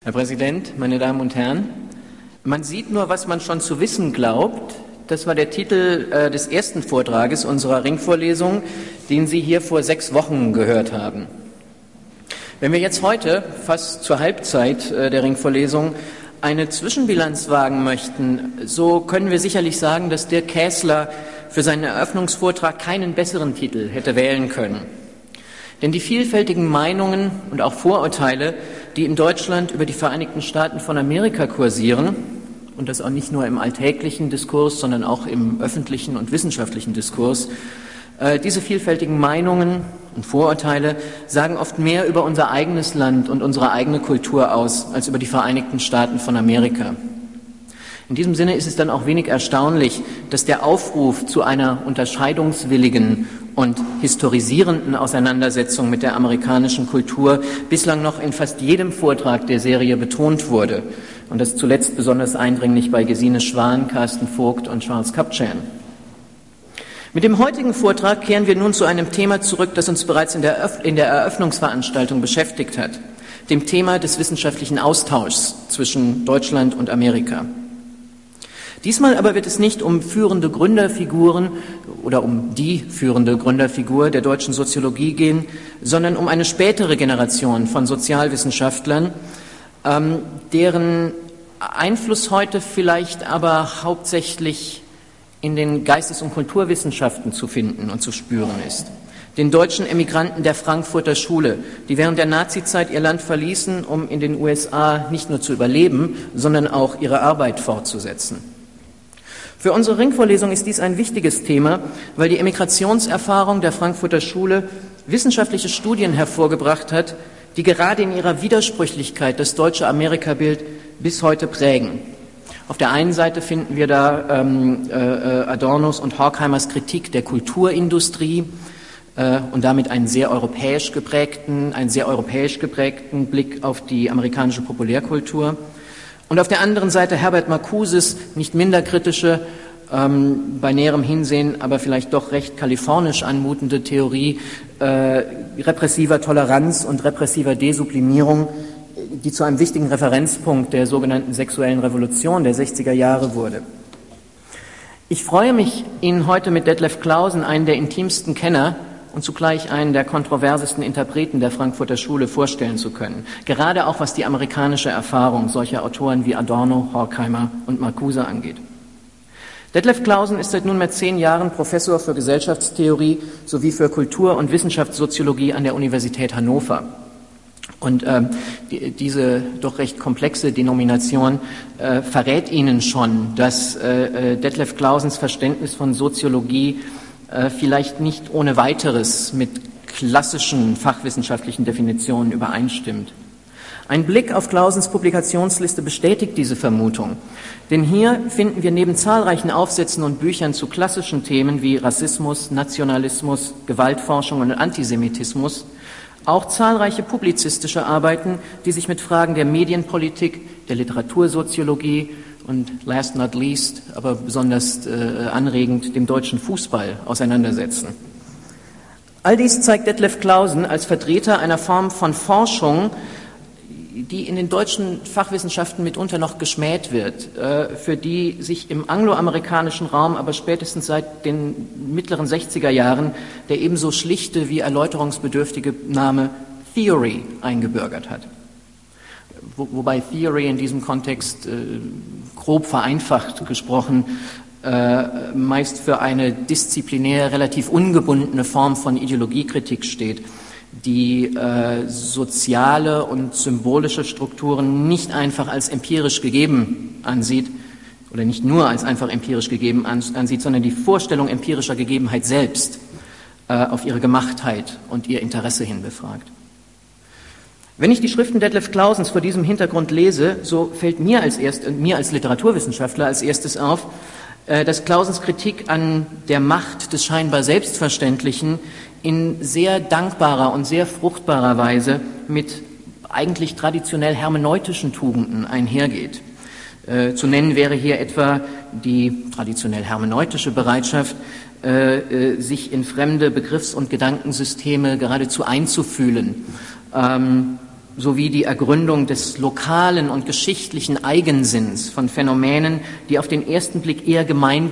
Herr Präsident, meine Damen und Herren, man sieht nur, was man schon zu wissen glaubt. Das war der Titel des ersten Vortrages unserer Ringvorlesung, den Sie hier vor 6 Wochen gehört haben. Wenn wir jetzt heute, fast zur Halbzeit der Ringvorlesung, eine Zwischenbilanz wagen möchten, so können wir sicherlich sagen, dass Dirk Käßler für seinen Eröffnungsvortrag keinen besseren Titel hätte wählen können. Denn die vielfältigen Meinungen und auch Vorurteile, die in Deutschland über die Vereinigten Staaten von Amerika kursieren, und das auch nicht nur im alltäglichen Diskurs, sondern auch im öffentlichen und wissenschaftlichen Diskurs, diese vielfältigen Meinungen und Vorurteile sagen oft mehr über unser eigenes Land und unsere eigene Kultur aus, als über die Vereinigten Staaten von Amerika. In diesem Sinne ist es dann auch wenig erstaunlich, dass der Aufruf zu einer unterscheidungswilligen und historisierenden Auseinandersetzung mit der amerikanischen Kultur bislang noch in fast jedem Vortrag der Serie betont wurde. Und das zuletzt besonders eindringlich bei Gesine Schwan, Carsten Vogt und Charles Kupchan. Mit dem heutigen Vortrag kehren wir nun zu einem Thema zurück, das uns bereits in der Eröffnungsveranstaltung beschäftigt hat, dem Thema des wissenschaftlichen Austauschs zwischen Deutschland und Amerika. Diesmal aber wird es nicht um führende Gründerfiguren oder um die führende Gründerfigur der deutschen Soziologie gehen, sondern um eine spätere Generation von Sozialwissenschaftlern, deren Einfluss heute vielleicht aber hauptsächlich in den Geistes- und Kulturwissenschaften zu finden und zu spüren ist. Den deutschen Emigranten der Frankfurter Schule, die während der Nazizeit ihr Land verließen, um in den USA nicht nur zu überleben, sondern auch ihre Arbeit fortzusetzen. Für unsere Ringvorlesung ist dies ein wichtiges Thema, weil die Emigrationserfahrung der Frankfurter Schule wissenschaftliche Studien hervorgebracht hat, die gerade in ihrer Widersprüchlichkeit das deutsche Amerikabild bis heute prägen. Auf der einen Seite finden wir da Adornos und Horkheimers Kritik der Kulturindustrie und damit einen sehr europäisch geprägten Blick auf die amerikanische Populärkultur. Und auf der anderen Seite Herbert Marcuses nicht minder kritische, bei näherem Hinsehen aber vielleicht doch recht kalifornisch anmutende Theorie repressiver Toleranz und repressiver Desublimierung, die zu einem wichtigen Referenzpunkt der sogenannten sexuellen Revolution der 60er Jahre wurde. Ich freue mich, Ihnen heute mit Detlef Clausen, einen der intimsten Kenner und zugleich einen der kontroversesten Interpreten der Frankfurter Schule, vorstellen zu können. Gerade auch was die amerikanische Erfahrung solcher Autoren wie Adorno, Horkheimer und Marcuse angeht. Detlef Clausen ist seit nunmehr 10 Jahren Professor für Gesellschaftstheorie sowie für Kultur- und Wissenschaftssoziologie an der Universität Hannover. Und diese doch recht komplexe Denomination verrät Ihnen schon, dass Detlef Clausens Verständnis von Soziologie vielleicht nicht ohne weiteres mit klassischen fachwissenschaftlichen Definitionen übereinstimmt. Ein Blick auf Clausens Publikationsliste bestätigt diese Vermutung, denn hier finden wir neben zahlreichen Aufsätzen und Büchern zu klassischen Themen wie Rassismus, Nationalismus, Gewaltforschung und Antisemitismus auch zahlreiche publizistische Arbeiten, die sich mit Fragen der Medienpolitik, der Literatursoziologie und last not least, aber besonders anregend, dem deutschen Fußball auseinandersetzen. All dies zeigt Detlef Clausen als Vertreter einer Form von Forschung, die in den deutschen Fachwissenschaften mitunter noch geschmäht wird, für die sich im angloamerikanischen Raum aber spätestens seit den mittleren 60er Jahren der ebenso schlichte wie erläuterungsbedürftige Name Theory eingebürgert hat. Wobei Theory in diesem Kontext grob vereinfacht gesprochen meist für eine disziplinär relativ ungebundene Form von Ideologiekritik steht, die soziale und symbolische Strukturen nicht einfach als empirisch gegeben ansieht oder nicht nur als einfach empirisch gegeben ansieht, sondern die Vorstellung empirischer Gegebenheit selbst auf ihre Gemachtheit und ihr Interesse hin befragt. Wenn ich die Schriften Detlef Clausens vor diesem Hintergrund lese, so fällt mir als Literaturwissenschaftler als erstes auf, dass Clausens Kritik an der Macht des scheinbar Selbstverständlichen in sehr dankbarer und sehr fruchtbarer Weise mit eigentlich traditionell hermeneutischen Tugenden einhergeht. Zu nennen wäre hier etwa die traditionell hermeneutische Bereitschaft, sich in fremde Begriffs- und Gedankensysteme geradezu einzufühlen, sowie die Ergründung des lokalen und geschichtlichen Eigensinns von Phänomenen, die auf den ersten Blick eher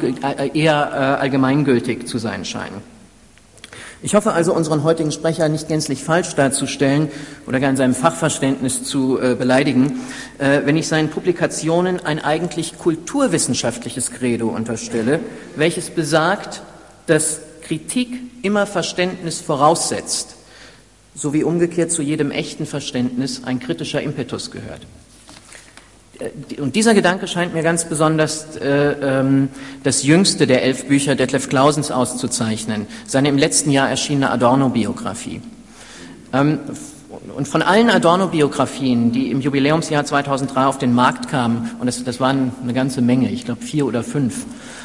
allgemeingültig zu sein scheinen. Ich hoffe also, unseren heutigen Sprecher nicht gänzlich falsch darzustellen oder gar in seinem Fachverständnis zu beleidigen, wenn ich seinen Publikationen ein eigentlich kulturwissenschaftliches Credo unterstelle, welches besagt, dass Kritik immer Verständnis voraussetzt, sowie umgekehrt zu jedem echten Verständnis ein kritischer Impetus gehört. Und dieser Gedanke scheint mir ganz besonders das jüngste der 11 Bücher Detlev Clausens auszuzeichnen, seine im letzten Jahr erschienene Adorno-Biografie. Und von allen Adorno-Biografien, die im Jubiläumsjahr 2003 auf den Markt kamen, und das waren eine ganze Menge, ich glaube 4 oder 5,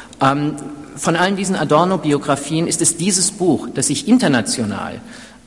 von allen diesen Adorno-Biografien ist es dieses Buch, das sich international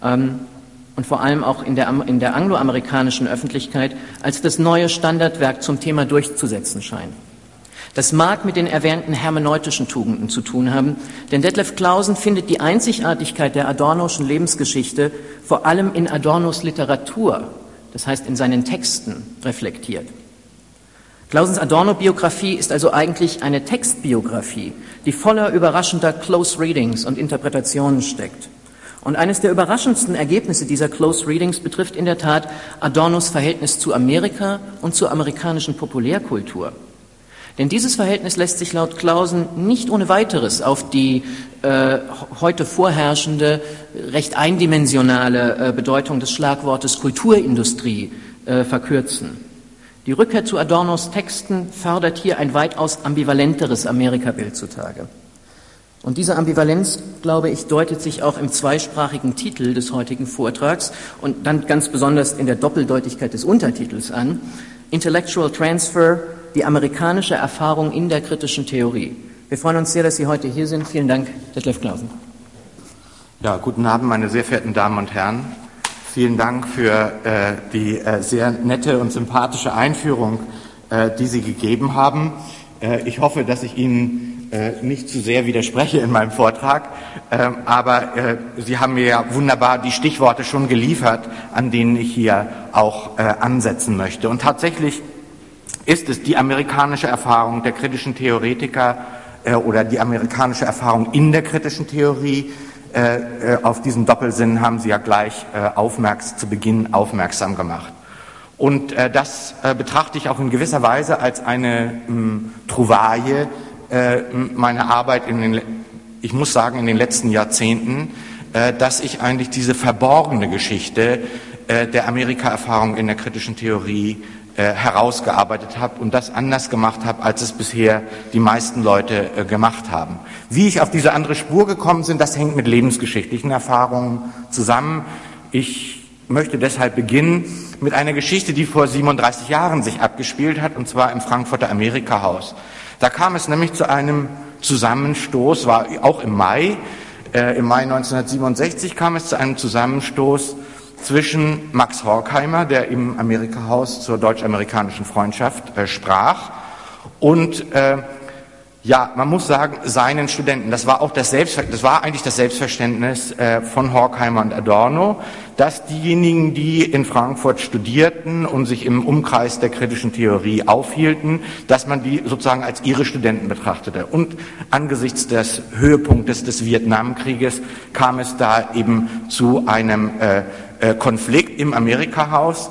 und vor allem auch in der angloamerikanischen Öffentlichkeit als das neue Standardwerk zum Thema durchzusetzen scheint. Das mag mit den erwähnten hermeneutischen Tugenden zu tun haben, denn Detlev Clausen findet die Einzigartigkeit der Adornoschen Lebensgeschichte vor allem in Adornos Literatur, das heißt in seinen Texten, reflektiert. Clausens Adorno-Biografie ist also eigentlich eine Textbiografie, die voller überraschender Close Readings und Interpretationen steckt. Und eines der überraschendsten Ergebnisse dieser Close Readings betrifft in der Tat Adornos Verhältnis zu Amerika und zur amerikanischen Populärkultur. Denn dieses Verhältnis lässt sich laut Clausen nicht ohne weiteres auf die heute vorherrschende, recht eindimensionale Bedeutung des Schlagwortes Kulturindustrie verkürzen. Die Rückkehr zu Adornos Texten fördert hier ein weitaus ambivalenteres Amerikabild zutage. Und diese Ambivalenz, glaube ich, deutet sich auch im zweisprachigen Titel des heutigen Vortrags und dann ganz besonders in der Doppeldeutigkeit des Untertitels an: Intellectual Transfer, die amerikanische Erfahrung in der kritischen Theorie. Wir freuen uns sehr, dass Sie heute hier sind. Vielen Dank, Detlev Clausen. Ja, guten Abend, meine sehr verehrten Damen und Herren. Vielen Dank für die sehr nette und sympathische Einführung, die Sie gegeben haben. Ich hoffe, dass ich Ihnen nicht zu sehr widerspreche in meinem Vortrag, aber Sie haben mir ja wunderbar die Stichworte schon geliefert, an denen ich hier auch ansetzen möchte. Und tatsächlich ist es die amerikanische Erfahrung der kritischen Theoretiker oder die amerikanische Erfahrung in der kritischen Theorie. Auf diesen Doppelsinn haben Sie ja gleich zu Beginn aufmerksam gemacht. Und das betrachte ich auch in gewisser Weise als eine Trouvaille meiner Arbeit ich muss sagen, in den letzten Jahrzehnten, dass ich eigentlich diese verborgene Geschichte der Amerika-Erfahrung in der kritischen Theorie herausgearbeitet habe und das anders gemacht habe, als es bisher die meisten Leute gemacht haben. Wie ich auf diese andere Spur gekommen bin, das hängt mit lebensgeschichtlichen Erfahrungen zusammen. Ich möchte deshalb beginnen mit einer Geschichte, die vor 37 Jahren sich abgespielt hat, und zwar im Frankfurter Amerika-Haus. Da kam es nämlich zu einem Zusammenstoß, war auch im Mai 1967 kam es zu einem Zusammenstoß zwischen Max Horkheimer, der im Amerika-Haus zur deutsch-amerikanischen Freundschaft sprach, und man muss sagen, seinen Studenten. Das war eigentlich das Selbstverständnis von Horkheimer und Adorno, dass diejenigen, die in Frankfurt studierten und sich im Umkreis der kritischen Theorie aufhielten, dass man die sozusagen als ihre Studenten betrachtete. Und angesichts des Höhepunktes des Vietnamkrieges kam es da eben zu einem Konflikt im Amerika-Haus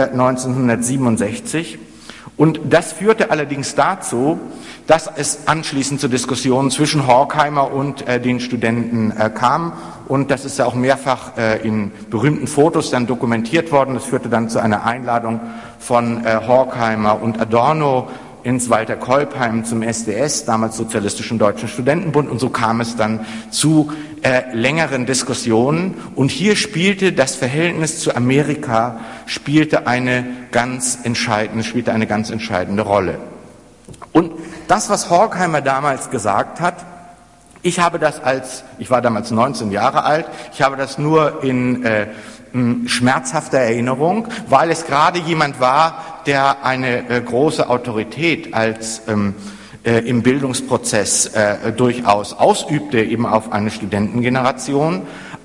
1967. Und das führte allerdings dazu, dass es anschließend zu Diskussionen zwischen Horkheimer und den Studenten kam. Und das ist ja auch mehrfach in berühmten Fotos dann dokumentiert worden. Das führte dann zu einer Einladung von Horkheimer und Adorno ins Walter-Kolbheim zum SDS, damals Sozialistischen Deutschen Studentenbund. Und so kam es dann zu längeren Diskussionen. Und hier spielte das Verhältnis zu Amerika eine ganz entscheidende Rolle. Und das, was Horkheimer damals gesagt hat, ich war damals 19 Jahre alt, ich habe das nur in schmerzhafter Erinnerung, weil es gerade jemand war, der eine große Autorität im Bildungsprozess durchaus ausübte, eben auf eine Studentengeneration.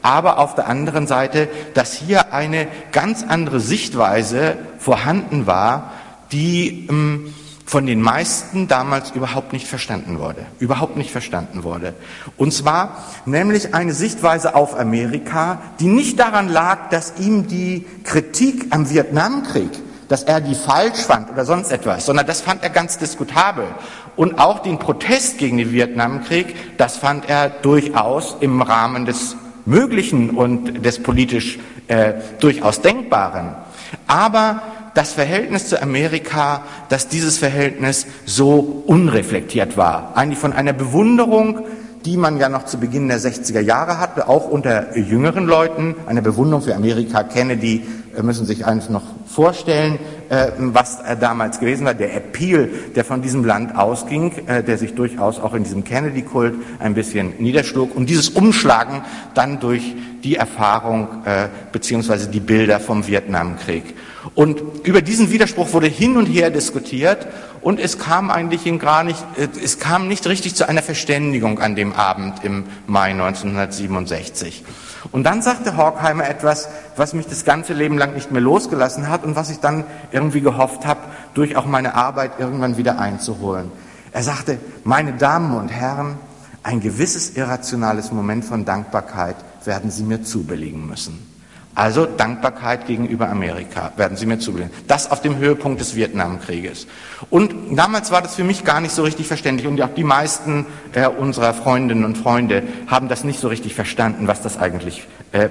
aber auf der anderen Seite, dass hier eine ganz andere Sichtweise vorhanden war, die von den meisten damals überhaupt nicht verstanden wurde. Und zwar nämlich eine Sichtweise auf Amerika, die nicht daran lag, dass ihm die Kritik am Vietnamkrieg, dass er die falsch fand oder sonst etwas, sondern das fand er ganz diskutabel. Und auch den Protest gegen den Vietnamkrieg, das fand er durchaus im Rahmen des Möglichen und des politisch durchaus Denkbaren. Aber das Verhältnis zu Amerika, dass dieses Verhältnis so unreflektiert war, eigentlich von einer Bewunderung, die man ja noch zu Beginn der 60er Jahre hatte, auch unter jüngeren Leuten, eine Bewunderung für Amerika. Kennedy müssen sich eigentlich noch vorstellen, was damals gewesen war, der Appeal, der von diesem Land ausging, der sich durchaus auch in diesem Kennedy-Kult ein bisschen niederschlug, und dieses Umschlagen dann durch die Erfahrung beziehungsweise die Bilder vom Vietnamkrieg. Und über diesen Widerspruch wurde hin und her diskutiert, und es kam eigentlich nicht richtig zu einer Verständigung an dem Abend im Mai 1967. Und dann sagte Horkheimer etwas, was mich das ganze Leben lang nicht mehr losgelassen hat und was ich dann irgendwie gehofft habe, durch auch meine Arbeit irgendwann wieder einzuholen. Er sagte: Meine Damen und Herren, ein gewisses irrationales Moment von Dankbarkeit werden Sie mir zubilligen müssen. Also Dankbarkeit gegenüber Amerika werden Sie mir zubilligen. Das auf dem Höhepunkt des Vietnamkrieges. Und damals war das für mich gar nicht so richtig verständlich, und auch die meisten unserer Freundinnen und Freunde haben das nicht so richtig verstanden, was das eigentlich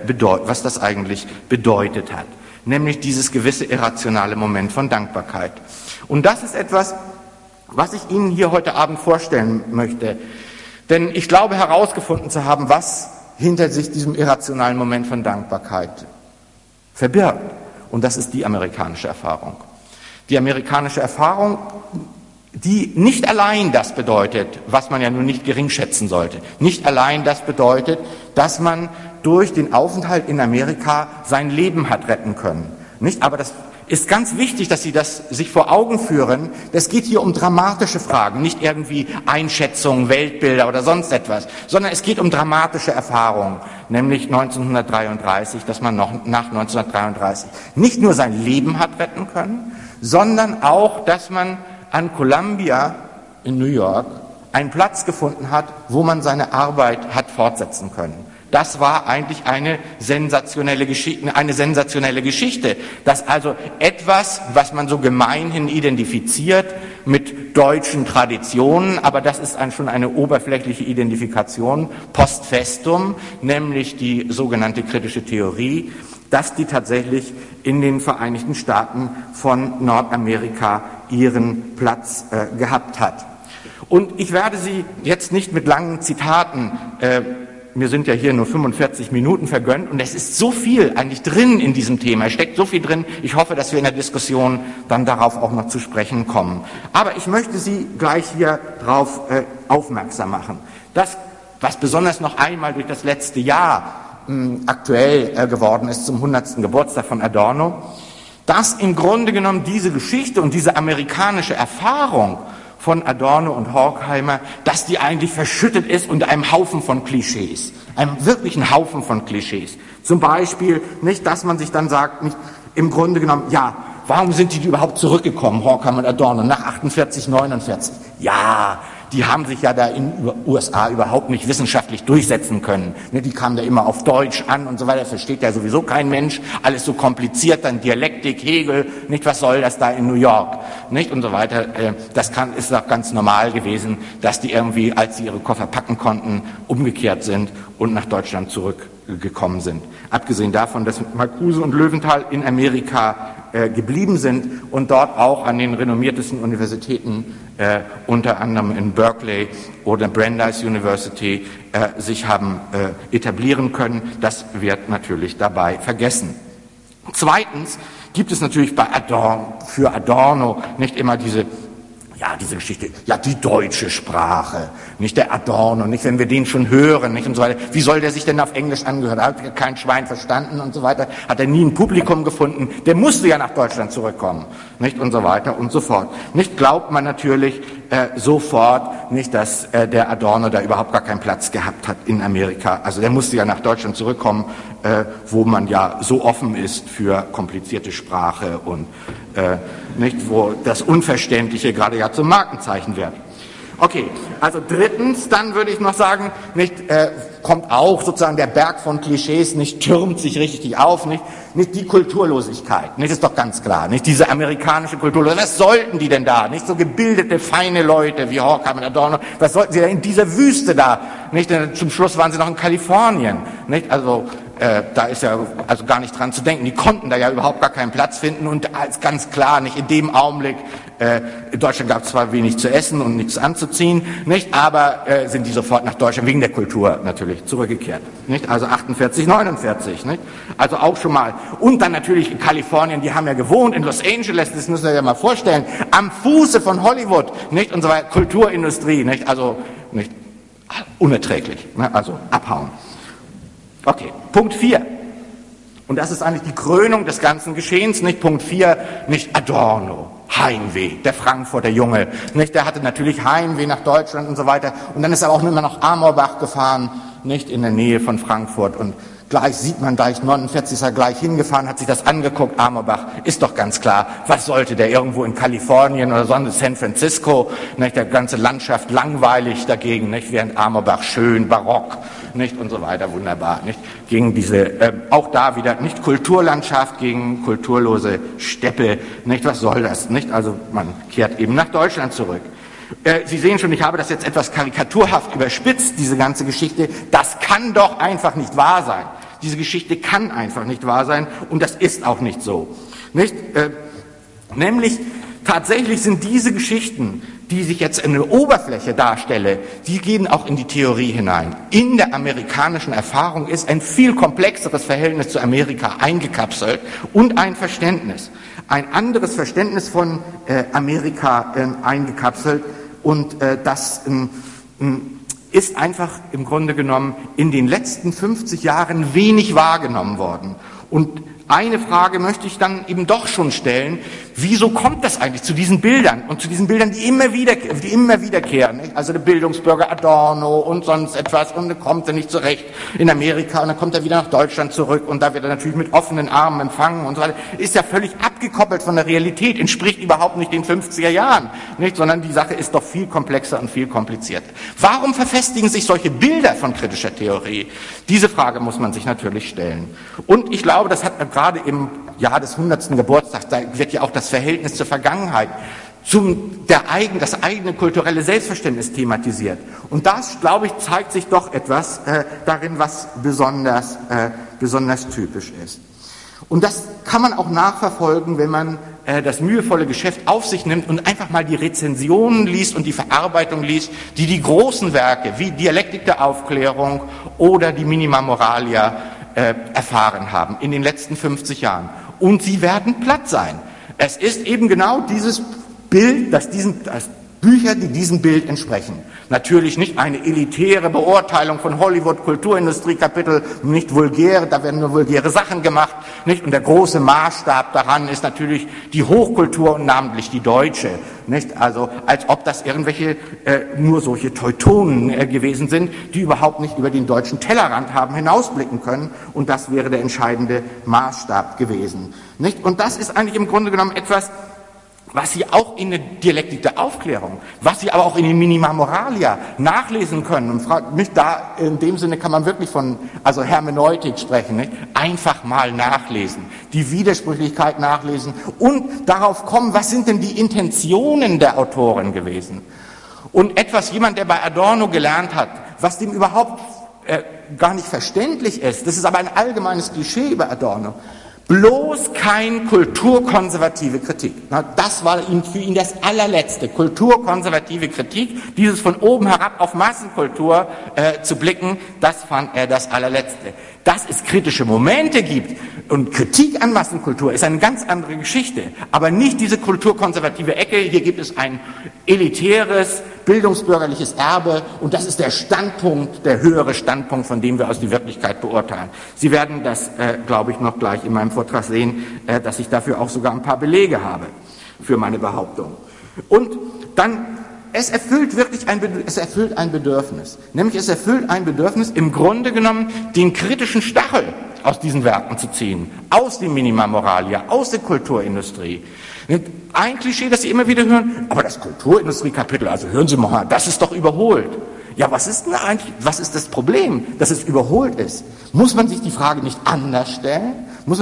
bedeutet hat. Nämlich dieses gewisse irrationale Moment von Dankbarkeit. Und das ist etwas, was ich Ihnen hier heute Abend vorstellen möchte. Denn ich glaube herausgefunden zu haben, was hinter sich diesem irrationalen Moment von Dankbarkeit verbirgt. Und das ist die amerikanische Erfahrung. Die amerikanische Erfahrung, die nicht allein das bedeutet, was man ja nun nicht geringschätzen sollte, nicht allein das bedeutet, dass man durch den Aufenthalt in Amerika sein Leben hat retten können. Nicht? Aber das ist ganz wichtig, dass Sie das sich vor Augen führen. Es geht hier um dramatische Fragen, nicht irgendwie Einschätzungen, Weltbilder oder sonst etwas, sondern es geht um dramatische Erfahrungen, nämlich 1933, dass man noch nach 1933 nicht nur sein Leben hat retten können, sondern auch, dass man an Columbia in New York einen Platz gefunden hat, wo man seine Arbeit hat fortsetzen können. Das war eigentlich eine sensationelle Geschichte, dass also etwas, was man so gemeinhin identifiziert mit deutschen Traditionen, aber das ist schon eine oberflächliche Identifikation, post festum, nämlich die sogenannte kritische Theorie, dass die tatsächlich in den Vereinigten Staaten von Nordamerika ihren Platz gehabt hat. Und ich werde Sie jetzt nicht mit langen Zitaten mir sind ja hier nur 45 Minuten vergönnt, und es ist so viel eigentlich drin in diesem Thema, es steckt so viel drin. Ich hoffe, dass wir in der Diskussion dann darauf auch noch zu sprechen kommen. Aber ich möchte Sie gleich hier drauf aufmerksam machen. Das, was besonders noch einmal durch das letzte Jahr aktuell geworden ist, zum 100. Geburtstag von Adorno, dass im Grunde genommen diese Geschichte und diese amerikanische Erfahrung von Adorno und Horkheimer, dass die eigentlich verschüttet ist unter einem Haufen von Klischees, einem wirklichen Haufen von Klischees. Zum Beispiel nicht, dass man sich dann sagt, nicht, im Grunde genommen, ja, warum sind die überhaupt zurückgekommen, Horkheimer und Adorno, nach 48, 49? Ja, die haben sich ja da in den USA überhaupt nicht wissenschaftlich durchsetzen können. Die kamen da immer auf Deutsch an und so weiter, das versteht ja sowieso kein Mensch, alles so kompliziert, dann Dialektik, Hegel, nicht, was soll das da in New York, nicht, und so weiter. Ist auch ganz normal gewesen, dass die irgendwie, als sie ihre Koffer packen konnten, umgekehrt sind und nach Deutschland zurückgekommen sind. Abgesehen davon, dass Marcuse und Löwenthal in Amerika geblieben sind und dort auch an den renommiertesten Universitäten, unter anderem in Berkeley oder Brandeis University, sich haben etablieren können. Das wird natürlich dabei vergessen. Zweitens gibt es natürlich für Adorno nicht immer diese Geschichte, ja, die deutsche Sprache, nicht der Adorno, nicht, wenn wir den schon hören, nicht, und so weiter. Wie soll der sich denn auf Englisch angehört? Hat er kein Schwein verstanden und so weiter? Hat er nie ein Publikum gefunden? Der musste ja nach Deutschland zurückkommen, nicht, und so weiter und so fort. Nicht, glaubt man natürlich, sofort, nicht, dass der Adorno da überhaupt gar keinen Platz gehabt hat in Amerika. Also der musste ja nach Deutschland zurückkommen, wo man ja so offen ist für komplizierte Sprache und nicht, wo das Unverständliche gerade ja zum Markenzeichen wird. Okay, also drittens, dann würde ich noch sagen, nicht, kommt auch sozusagen der Berg von Klischees, nicht, türmt sich richtig auf, nicht die Kulturlosigkeit, nicht, ist doch ganz klar, nicht diese amerikanische Kulturlosigkeit, was sollten die denn da, nicht so gebildete, feine Leute wie Horkheimer und Adorno, was sollten sie da in dieser Wüste da, nicht, denn zum Schluss waren sie noch in Kalifornien, nicht, also da ist ja also gar nicht dran zu denken. Die konnten da ja überhaupt gar keinen Platz finden und ist ganz klar, nicht in dem Augenblick, in Deutschland gab es zwar wenig zu essen und nichts anzuziehen, nicht, aber sind die sofort nach Deutschland wegen der Kultur natürlich zurückgekehrt, nicht, also 48, 49, nicht, also auch schon mal. Und dann natürlich in Kalifornien, die haben ja gewohnt in Los Angeles, das müssen wir ja mal vorstellen, am Fuße von Hollywood, nicht, und so weiter, Kulturindustrie, nicht, also nicht unerträglich, ne, also abhauen. Okay, Punkt 4. Und das ist eigentlich die Krönung des ganzen Geschehens, nicht Punkt 4, nicht Adorno, Heimweh, der Frankfurter Junge, nicht, der hatte natürlich Heimweh nach Deutschland und so weiter. Und dann ist er auch immer nach Amorbach gefahren, nicht in der Nähe von Frankfurt. Und gleich sieht man, gleich 49 ist er gleich hingefahren, hat sich das angeguckt, Amorbach, ist doch ganz klar, was sollte der irgendwo in Kalifornien oder sonst San Francisco, nicht, der ganze Landschaft langweilig dagegen, nicht, während Amorbach schön, barock, nicht, und so weiter, wunderbar, nicht, gegen diese, auch da wieder, nicht, Kulturlandschaft gegen kulturlose Steppe, nicht, was soll das, nicht, also man kehrt eben nach Deutschland zurück. Sie sehen schon, ich habe das jetzt etwas karikaturhaft überspitzt, diese ganze Geschichte, das kann doch einfach nicht wahr sein. Diese Geschichte kann einfach nicht wahr sein und das ist auch nicht so. Nicht? Nämlich tatsächlich sind diese Geschichten, die sich jetzt in der Oberfläche darstelle, die gehen auch in die Theorie hinein. In der amerikanischen Erfahrung ist ein viel komplexeres Verhältnis zu Amerika eingekapselt und ein Verständnis. Ein anderes Verständnis von Amerika eingekapselt und das ist einfach im Grunde genommen in den letzten 50 Jahren wenig wahrgenommen worden. Und eine Frage möchte ich dann eben doch schon stellen, wieso kommt das eigentlich zu diesen Bildern und zu diesen Bildern, die immer wiederkehren, nicht? Also der Bildungsbürger Adorno und sonst etwas und dann kommt er nicht zurecht in Amerika und dann kommt er wieder nach Deutschland zurück und da wird er natürlich mit offenen Armen empfangen und so weiter, ist ja völlig abgekoppelt von der Realität, entspricht überhaupt nicht den 50er Jahren, nicht? Sondern die Sache ist doch viel komplexer und viel komplizierter. Warum verfestigen sich solche Bilder von kritischer Theorie? Diese Frage muss man sich natürlich stellen. Und ich glaube, das hat gerade im Jahr des 100. Geburtstags, da wird ja auch das Verhältnis zur Vergangenheit, das eigene kulturelle Selbstverständnis thematisiert. Und das, glaube ich, zeigt sich doch etwas darin, was besonders typisch ist. Und das kann man auch nachverfolgen, wenn man das mühevolle Geschäft auf sich nimmt und einfach mal die Rezensionen liest und die Verarbeitung liest, die die großen Werke wie Dialektik der Aufklärung oder die Minima Moralia erfahren haben in den letzten 50 Jahren. Und sie werden platt sein. Es ist eben genau dieses Bild, dass Bücher, die diesem Bild entsprechen. Natürlich nicht eine elitäre Beurteilung von Hollywood, Kulturindustrie-Kapitel, nicht vulgär, da werden nur vulgäre Sachen gemacht, nicht? Und der große Maßstab daran ist natürlich die Hochkultur und namentlich die deutsche, nicht? Also, als ob das irgendwelche, nur solche Teutonen gewesen sind, die überhaupt nicht über den deutschen Tellerrand haben hinausblicken können. Und das wäre der entscheidende Maßstab gewesen, nicht? Und das ist eigentlich im Grunde genommen etwas, was Sie auch in der Dialektik der Aufklärung, was Sie aber auch in den Minima Moralia nachlesen können. Und fragt mich da, in dem Sinne kann man wirklich von, also Hermeneutik sprechen, nicht? Einfach mal nachlesen, die Widersprüchlichkeit nachlesen und darauf kommen, was sind denn die Intentionen der Autoren gewesen? Und jemand, der bei Adorno gelernt hat, was dem überhaupt gar nicht verständlich ist, das ist aber ein allgemeines Klischee über Adorno, bloß kein kulturkonservative Kritik. Das war für ihn das allerletzte. Kulturkonservative Kritik, dieses von oben herab auf Massenkultur zu blicken, das fand er das allerletzte. Dass es kritische Momente gibt und Kritik an Massenkultur ist eine ganz andere Geschichte, aber nicht diese kulturkonservative Ecke. Hier gibt es ein elitäres, bildungsbürgerliches Erbe und das ist der Standpunkt, der höhere Standpunkt, von dem wir aus die Wirklichkeit beurteilen. Sie werden das, glaube ich, noch gleich in meinem Vortrag sehen, dass ich dafür auch sogar ein paar Belege habe für meine Behauptung. Und dann es erfüllt wirklich ein Bedürfnis. Nämlich es erfüllt ein Bedürfnis, im Grunde genommen den kritischen Stachel aus diesen Werken zu ziehen. Aus dem Minima Moralia, aus der Kulturindustrie. Ein Klischee, das Sie immer wieder hören, aber das Kulturindustrie-Kapitel, also hören Sie mal, das ist doch überholt. Ja, was ist denn eigentlich, was ist das Problem, dass es überholt ist? Muss man sich die Frage nicht anders stellen?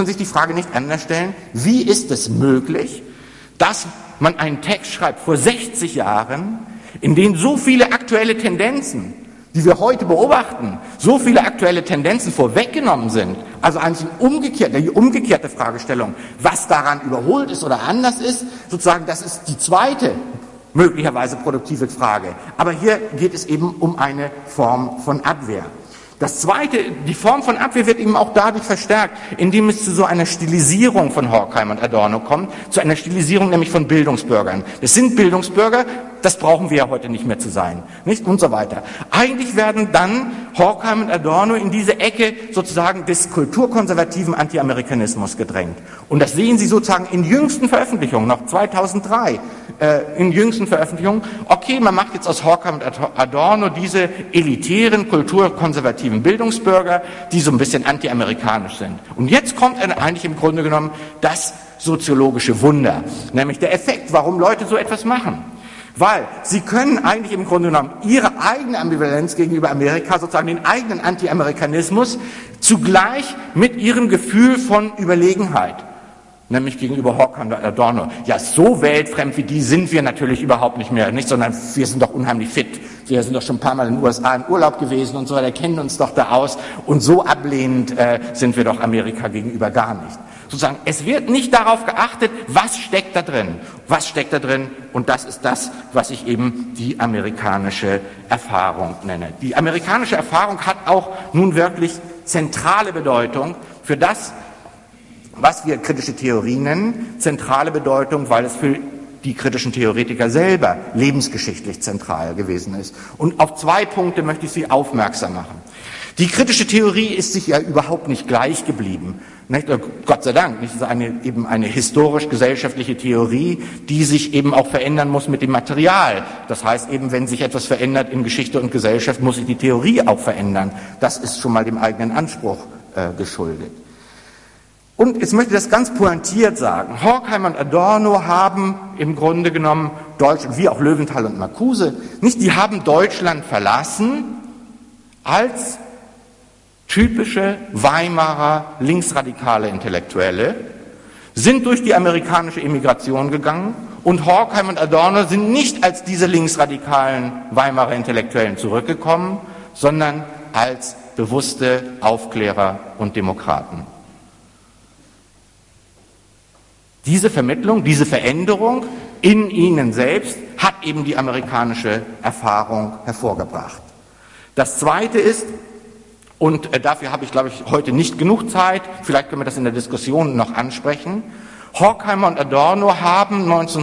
Wie ist es möglich, dass man einen Text schreibt vor 60 Jahren, in dem so viele aktuelle Tendenzen, die wir heute beobachten, so viele aktuelle Tendenzen vorweggenommen sind, also eigentlich die umgekehrte Fragestellung, was daran überholt ist oder anders ist, sozusagen, das ist die zweite möglicherweise produktive Frage. Aber hier geht es eben um eine Form von Abwehr. Das Zweite, die Form von Abwehr wird eben auch dadurch verstärkt, indem es zu so einer Stilisierung von Horkheim und Adorno kommt, zu einer Stilisierung nämlich von Bildungsbürgern. Das sind Bildungsbürger, das brauchen wir ja heute nicht mehr zu sein, nicht? Und so weiter. Eigentlich werden dann Horkheim und Adorno in diese Ecke sozusagen des kulturkonservativen Anti-Amerikanismus gedrängt. Und das sehen Sie sozusagen in jüngsten Veröffentlichungen, noch 2003, in jüngsten Veröffentlichungen. Okay, man macht jetzt aus Horkheim und Adorno diese elitären, kulturkonservativen Bildungsbürger, die so ein bisschen anti-amerikanisch sind. Und jetzt kommt eigentlich im Grunde genommen das soziologische Wunder, nämlich der Effekt, warum Leute so etwas machen. Weil sie können eigentlich im Grunde genommen ihre eigene Ambivalenz gegenüber Amerika, sozusagen den eigenen Anti-Amerikanismus, zugleich mit ihrem Gefühl von Überlegenheit, nämlich gegenüber Horkheim und Adorno. Ja, so weltfremd wie die sind wir natürlich überhaupt nicht mehr, nicht, sondern wir sind doch unheimlich fit. Wir sind doch schon ein paar Mal in den USA im Urlaub gewesen und so weiter, kennen uns doch da aus und so ablehnend sind wir doch Amerika gegenüber gar nicht. Sozusagen, es wird nicht darauf geachtet, was steckt da drin. Und das ist das, was ich eben die amerikanische Erfahrung nenne. Die amerikanische Erfahrung hat auch nun wirklich zentrale Bedeutung für das, was wir kritische Theorie nennen. Zentrale Bedeutung, weil es für die kritischen Theoretiker selber lebensgeschichtlich zentral gewesen ist. Und auf 2 Punkte möchte ich Sie aufmerksam machen. Die kritische Theorie ist sich ja überhaupt nicht gleich geblieben. Nicht? Gott sei Dank, nicht? Es ist eben eine historisch-gesellschaftliche Theorie, die sich eben auch verändern muss mit dem Material. Das heißt eben, wenn sich etwas verändert in Geschichte und Gesellschaft, muss sich die Theorie auch verändern. Das ist schon mal dem eigenen Anspruch geschuldet. Und jetzt möchte ich das ganz pointiert sagen. Horkheim und Adorno haben im Grunde genommen Deutschland, wie auch Löwenthal und Marcuse, nicht? Die haben Deutschland verlassen als typische Weimarer linksradikale Intellektuelle, sind durch die amerikanische Emigration gegangen und Horkheim und Adorno sind nicht als diese linksradikalen Weimarer Intellektuellen zurückgekommen, sondern als bewusste Aufklärer und Demokraten. Diese Vermittlung, diese Veränderung in ihnen selbst hat eben die amerikanische Erfahrung hervorgebracht. Das Zweite ist, und dafür habe ich, glaube ich, heute nicht genug Zeit, vielleicht können wir das in der Diskussion noch ansprechen. Horkheimer und Adorno haben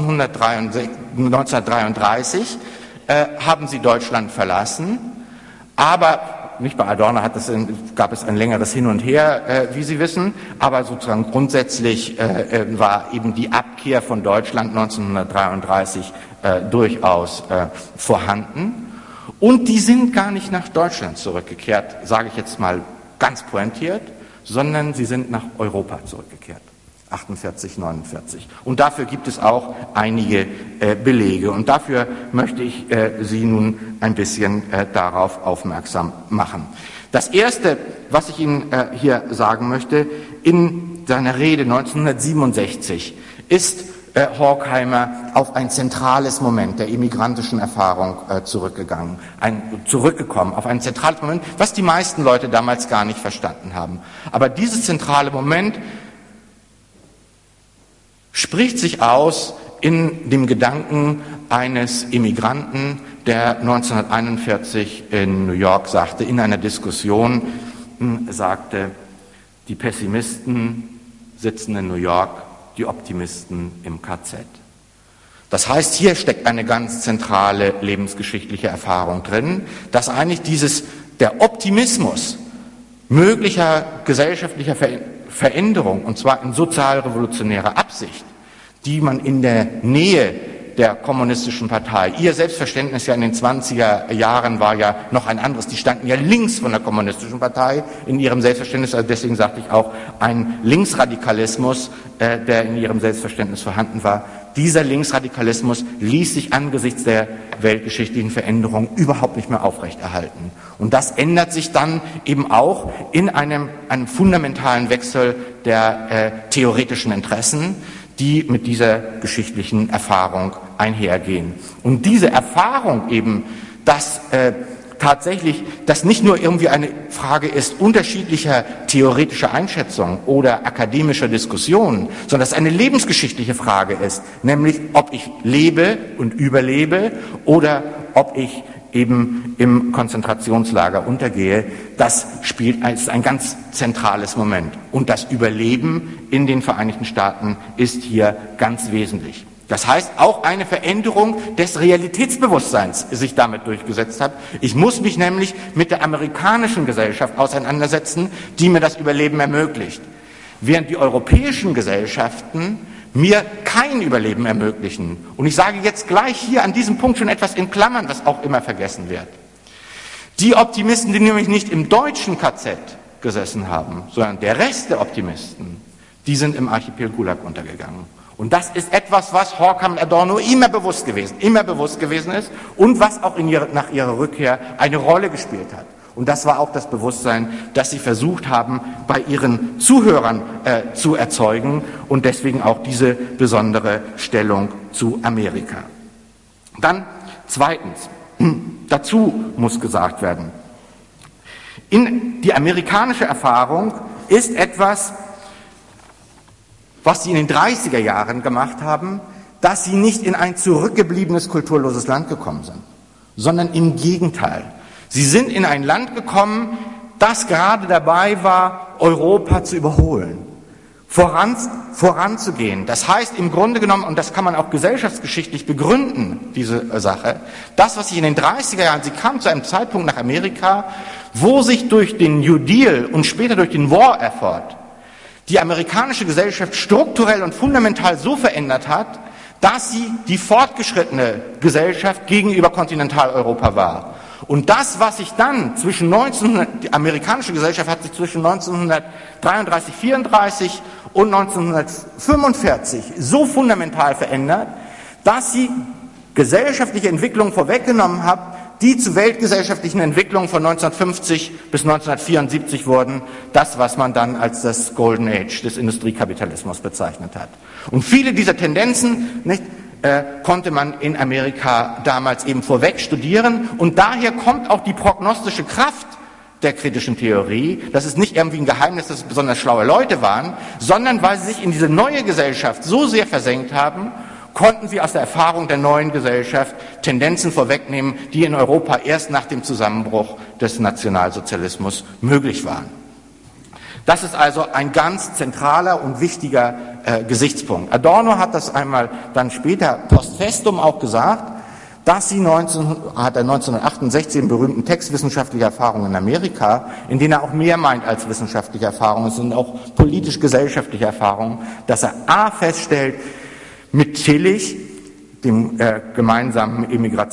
1933 haben sie Deutschland verlassen, aber nicht bei Adorno gab es ein längeres Hin und Her, wie Sie wissen, aber sozusagen grundsätzlich war eben die Abkehr von Deutschland 1933 durchaus vorhanden. Und die sind gar nicht nach Deutschland zurückgekehrt, sage ich jetzt mal ganz pointiert, sondern sie sind nach Europa zurückgekehrt, 48, 49. Und dafür gibt es auch einige Belege. Und dafür möchte ich Sie nun ein bisschen darauf aufmerksam machen. Das Erste, was ich Ihnen hier sagen möchte, in seiner Rede 1967 ist Horkheimer auf ein zentrales Moment der emigrantischen Erfahrung zurückgekommen, auf ein zentrales Moment, was die meisten Leute damals gar nicht verstanden haben. Aber dieses zentrale Moment spricht sich aus in dem Gedanken eines Emigranten, der 1941 in New York sagte, in einer Diskussion sagte, die Pessimisten sitzen in New York, die Optimisten im KZ. Das heißt, hier steckt eine ganz zentrale lebensgeschichtliche Erfahrung drin, dass eigentlich der Optimismus möglicher gesellschaftlicher Veränderung, und zwar in sozialrevolutionärer Absicht, die man in der Nähe der kommunistischen Partei. Ihr Selbstverständnis ja in den 20er Jahren war ja noch ein anderes. Die standen ja links von der kommunistischen Partei in ihrem Selbstverständnis. Also deswegen sagte ich auch ein Linksradikalismus, der in ihrem Selbstverständnis vorhanden war. Dieser Linksradikalismus ließ sich angesichts der weltgeschichtlichen Veränderung überhaupt nicht mehr aufrechterhalten. Und das ändert sich dann eben auch in einem fundamentalen Wechsel der theoretischen Interessen, die mit dieser geschichtlichen Erfahrung einhergehen. Und diese Erfahrung eben, dass tatsächlich das nicht nur irgendwie eine Frage ist unterschiedlicher theoretischer Einschätzung oder akademischer Diskussion, sondern dass es eine lebensgeschichtliche Frage ist, nämlich ob ich lebe und überlebe oder ob ich eben im Konzentrationslager untergehe, das ist ein ganz zentrales Moment. Und das Überleben in den Vereinigten Staaten ist hier ganz wesentlich. Das heißt, auch eine Veränderung des Realitätsbewusstseins sich damit durchgesetzt hat. Ich muss mich nämlich mit der amerikanischen Gesellschaft auseinandersetzen, die mir das Überleben ermöglicht. Während die europäischen Gesellschaften mir kein Überleben ermöglichen. Und ich sage jetzt gleich hier an diesem Punkt schon etwas in Klammern, was auch immer vergessen wird. Die Optimisten, die nämlich nicht im deutschen KZ gesessen haben, sondern der Rest der Optimisten, die sind im Archipel Gulag untergegangen. Und das ist etwas, was Horkheimer und Adorno immer bewusst gewesen ist und was auch nach ihrer Rückkehr eine Rolle gespielt hat. Und das war auch das Bewusstsein, das sie versucht haben, bei ihren Zuhörern zu erzeugen und deswegen auch diese besondere Stellung zu Amerika. Dann zweitens, dazu muss gesagt werden, die amerikanische Erfahrung ist etwas, was sie in den 30er Jahren gemacht haben, dass sie nicht in ein zurückgebliebenes, kulturloses Land gekommen sind, sondern im Gegenteil. Sie sind in ein Land gekommen, das gerade dabei war, Europa zu überholen, voranzugehen. Das heißt im Grunde genommen, und das kann man auch gesellschaftsgeschichtlich begründen, diese Sache, das, was sich in den 30er Jahren, sie kam zu einem Zeitpunkt nach Amerika, wo sich durch den New Deal und später durch den War Effort die amerikanische Gesellschaft strukturell und fundamental so verändert hat, dass sie die fortgeschrittene Gesellschaft gegenüber Kontinentaleuropa war. Und das, was sich dann die amerikanische Gesellschaft hat sich zwischen 1933, 34 und 1945 so fundamental verändert, dass sie gesellschaftliche Entwicklungen vorweggenommen hat, die zu weltgesellschaftlichen Entwicklungen von 1950 bis 1974 wurden, das, was man dann als das Golden Age des Industriekapitalismus bezeichnet hat. Und viele dieser Tendenzen konnte man in Amerika damals eben vorweg studieren und daher kommt auch die prognostische Kraft der kritischen Theorie. Das ist nicht irgendwie ein Geheimnis, dass es besonders schlaue Leute waren, sondern weil sie sich in diese neue Gesellschaft so sehr versenkt haben, konnten sie aus der Erfahrung der neuen Gesellschaft Tendenzen vorwegnehmen, die in Europa erst nach dem Zusammenbruch des Nationalsozialismus möglich waren. Das ist also ein ganz zentraler und wichtiger Gesichtspunkt. Adorno hat das einmal dann später post festum auch gesagt, dass sie 1968 den berühmten Text Wissenschaftliche Erfahrungen in Amerika, in den er auch mehr meint als wissenschaftliche Erfahrungen, es sind auch politisch-gesellschaftliche Erfahrungen, dass er feststellt, mit Tillich, der die gemeinsame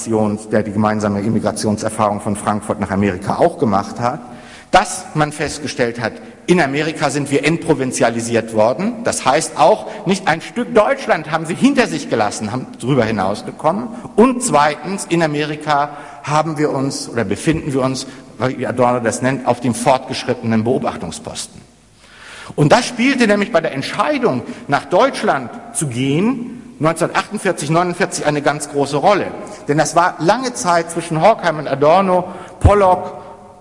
Immigrationserfahrung von Frankfurt nach Amerika auch gemacht hat, dass man festgestellt hat, in Amerika sind wir entprovinzialisiert worden. Das heißt auch, nicht ein Stück Deutschland haben sie hinter sich gelassen, haben darüber hinausgekommen. Und zweitens, in Amerika befinden wir uns, wie Adorno das nennt, auf dem fortgeschrittenen Beobachtungsposten. Und das spielte nämlich bei der Entscheidung, nach Deutschland zu gehen, 1948, 1949 eine ganz große Rolle. Denn das war lange Zeit zwischen Horkheimer und Adorno, Pollock,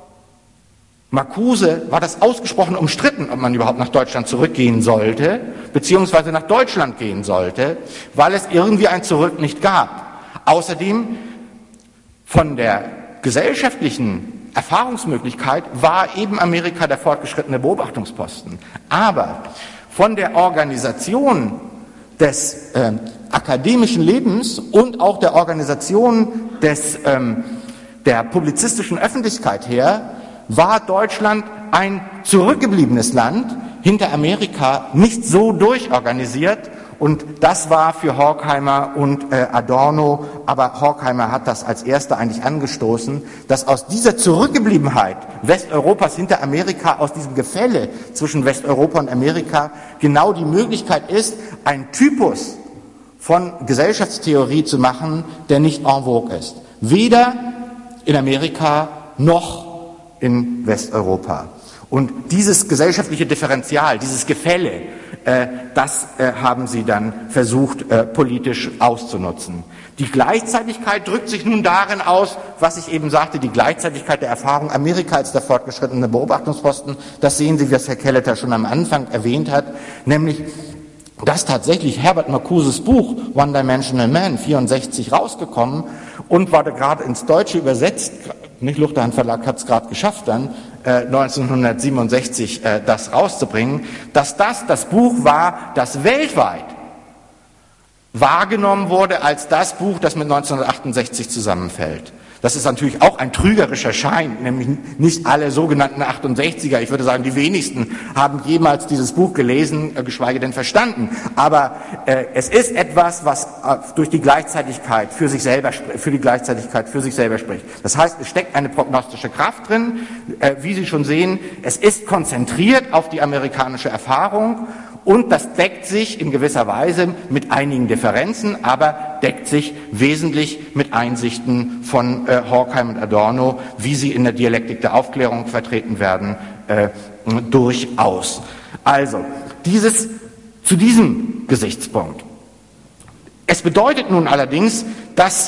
Marcuse, war das ausgesprochen umstritten, ob man überhaupt nach Deutschland zurückgehen sollte, beziehungsweise nach Deutschland gehen sollte, weil es irgendwie ein Zurück nicht gab. Außerdem von der gesellschaftlichen Erfahrungsmöglichkeit war eben Amerika der fortgeschrittene Beobachtungsposten. Aber von der Organisation des akademischen Lebens und auch der Organisation der publizistischen Öffentlichkeit her war Deutschland ein zurückgebliebenes Land, hinter Amerika nicht so durchorganisiert Und das war für Horkheimer und Adorno, aber Horkheimer hat das als erster eigentlich angestoßen, dass aus dieser Zurückgebliebenheit Westeuropas hinter Amerika, aus diesem Gefälle zwischen Westeuropa und Amerika, genau die Möglichkeit ist, einen Typus von Gesellschaftstheorie zu machen, der nicht en vogue ist. Weder in Amerika noch in Westeuropa. Und dieses gesellschaftliche Differential, dieses Gefälle, das haben sie dann versucht, politisch auszunutzen. Die Gleichzeitigkeit drückt sich nun darin aus, was ich eben sagte, die Gleichzeitigkeit der Erfahrung Amerika als der fortgeschrittene Beobachtungsposten. Das sehen Sie, was Herr Kelleter schon am Anfang erwähnt hat, nämlich dass tatsächlich Herbert Marcuses Buch One-Dimensional Man 64 rausgekommen und wurde gerade ins Deutsche übersetzt. Nicht Luchterhand Verlag hat es gerade geschafft, dann 1967 das rauszubringen, dass das Buch war, das weltweit wahrgenommen wurde als das Buch, das mit 1968 zusammenfällt. Das ist natürlich auch ein trügerischer Schein, nämlich nicht alle sogenannten 68er, ich würde sagen, die wenigsten haben jemals dieses Buch gelesen, geschweige denn verstanden. Aber es ist etwas, was durch die Gleichzeitigkeit für sich selber spricht. Das heißt, es steckt eine prognostische Kraft drin, wie Sie schon sehen, es ist konzentriert auf die amerikanische Erfahrung. Und das deckt sich in gewisser Weise mit einigen Differenzen, aber deckt sich wesentlich mit Einsichten von Horkheim und Adorno, wie sie in der Dialektik der Aufklärung vertreten werden, durchaus. Also, zu diesem Gesichtspunkt. Es bedeutet nun allerdings, dass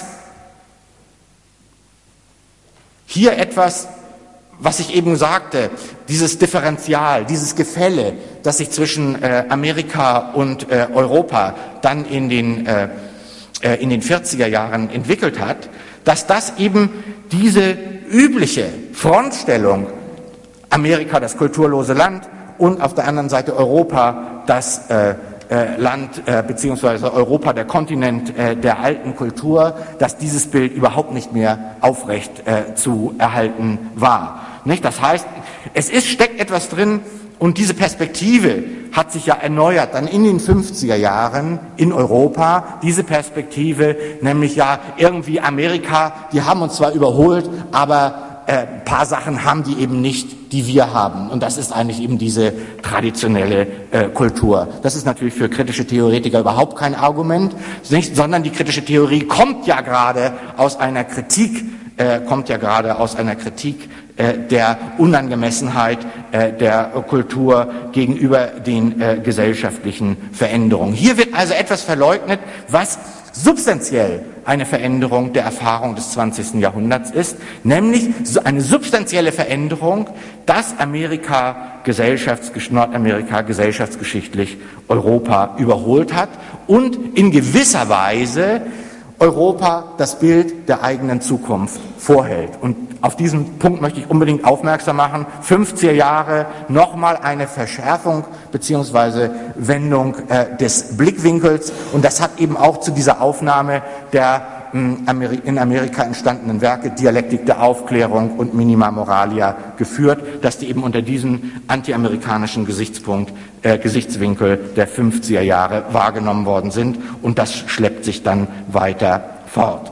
hier etwas, was ich eben sagte, dieses Differential, dieses Gefälle, das sich zwischen Amerika und Europa dann in den 40er Jahren entwickelt hat, dass das eben diese übliche Frontstellung Amerika, das kulturlose Land, und auf der anderen Seite Europa, das Land beziehungsweise Europa, der Kontinent der alten Kultur, dass dieses Bild überhaupt nicht mehr aufrecht zu erhalten war. Nicht? Das heißt, steckt etwas drin, und diese Perspektive hat sich ja erneuert dann in den 50er Jahren in Europa, diese Perspektive, nämlich ja irgendwie Amerika, die haben uns zwar überholt, aber ein paar Sachen haben die eben nicht, die wir haben. Und das ist eigentlich eben diese traditionelle Kultur. Das ist natürlich für kritische Theoretiker überhaupt kein Argument, nicht, sondern die kritische Theorie kommt ja gerade aus einer Kritik der Unangemessenheit der Kultur gegenüber den gesellschaftlichen Veränderungen. Hier wird also etwas verleugnet, was substanziell eine Veränderung der Erfahrung des 20. Jahrhunderts ist, nämlich eine substanzielle Veränderung, dass Nordamerika gesellschaftsgeschichtlich Europa überholt hat und in gewisser Weise Europa das Bild der eigenen Zukunft vorhält. Und auf diesen Punkt möchte ich unbedingt aufmerksam machen. 50er Jahre, nochmal eine Verschärfung bzw. Wendung des Blickwinkels. Und das hat eben auch zu dieser Aufnahme der in Amerika entstandenen Werke Dialektik der Aufklärung und Minima Moralia geführt, dass die eben unter diesem antiamerikanischen Gesichtswinkel der 50er Jahre wahrgenommen worden sind, und das schleppt sich dann weiter fort.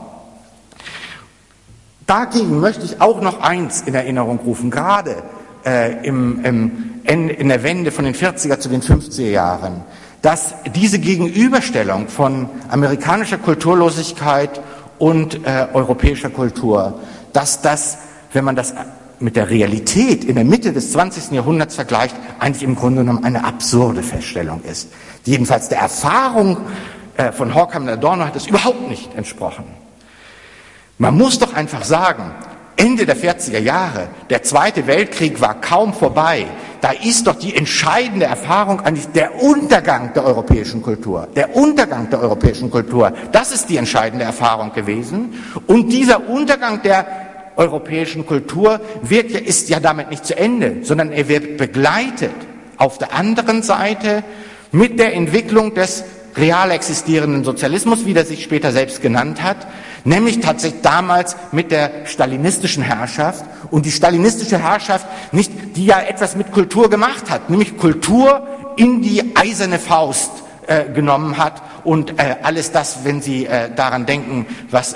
Dagegen möchte ich auch noch eins in Erinnerung rufen, gerade in der Wende von den 40er zu den 50er Jahren, dass diese Gegenüberstellung von amerikanischer Kulturlosigkeit und europäischer Kultur, dass das, wenn man das mit der Realität in der Mitte des 20. Jahrhunderts vergleicht, eigentlich im Grunde genommen eine absurde Feststellung ist. Jedenfalls der Erfahrung von Horkheimer und Adorno hat es überhaupt nicht entsprochen. Man muss doch einfach sagen, Ende der 40er Jahre, der Zweite Weltkrieg war kaum vorbei. Da ist doch die entscheidende Erfahrung eigentlich der Untergang der europäischen Kultur. Der Untergang der europäischen Kultur, das ist die entscheidende Erfahrung gewesen. Und dieser Untergang der europäischen Kultur ist ja damit nicht zu Ende, sondern er wird begleitet auf der anderen Seite mit der Entwicklung des real existierenden Sozialismus, wie der sich später selbst genannt hat, nämlich tatsächlich damals mit der stalinistischen Herrschaft, und die stalinistische Herrschaft, die ja etwas mit Kultur gemacht hat, nämlich Kultur in die eiserne Faust genommen hat und alles das, wenn Sie daran denken, was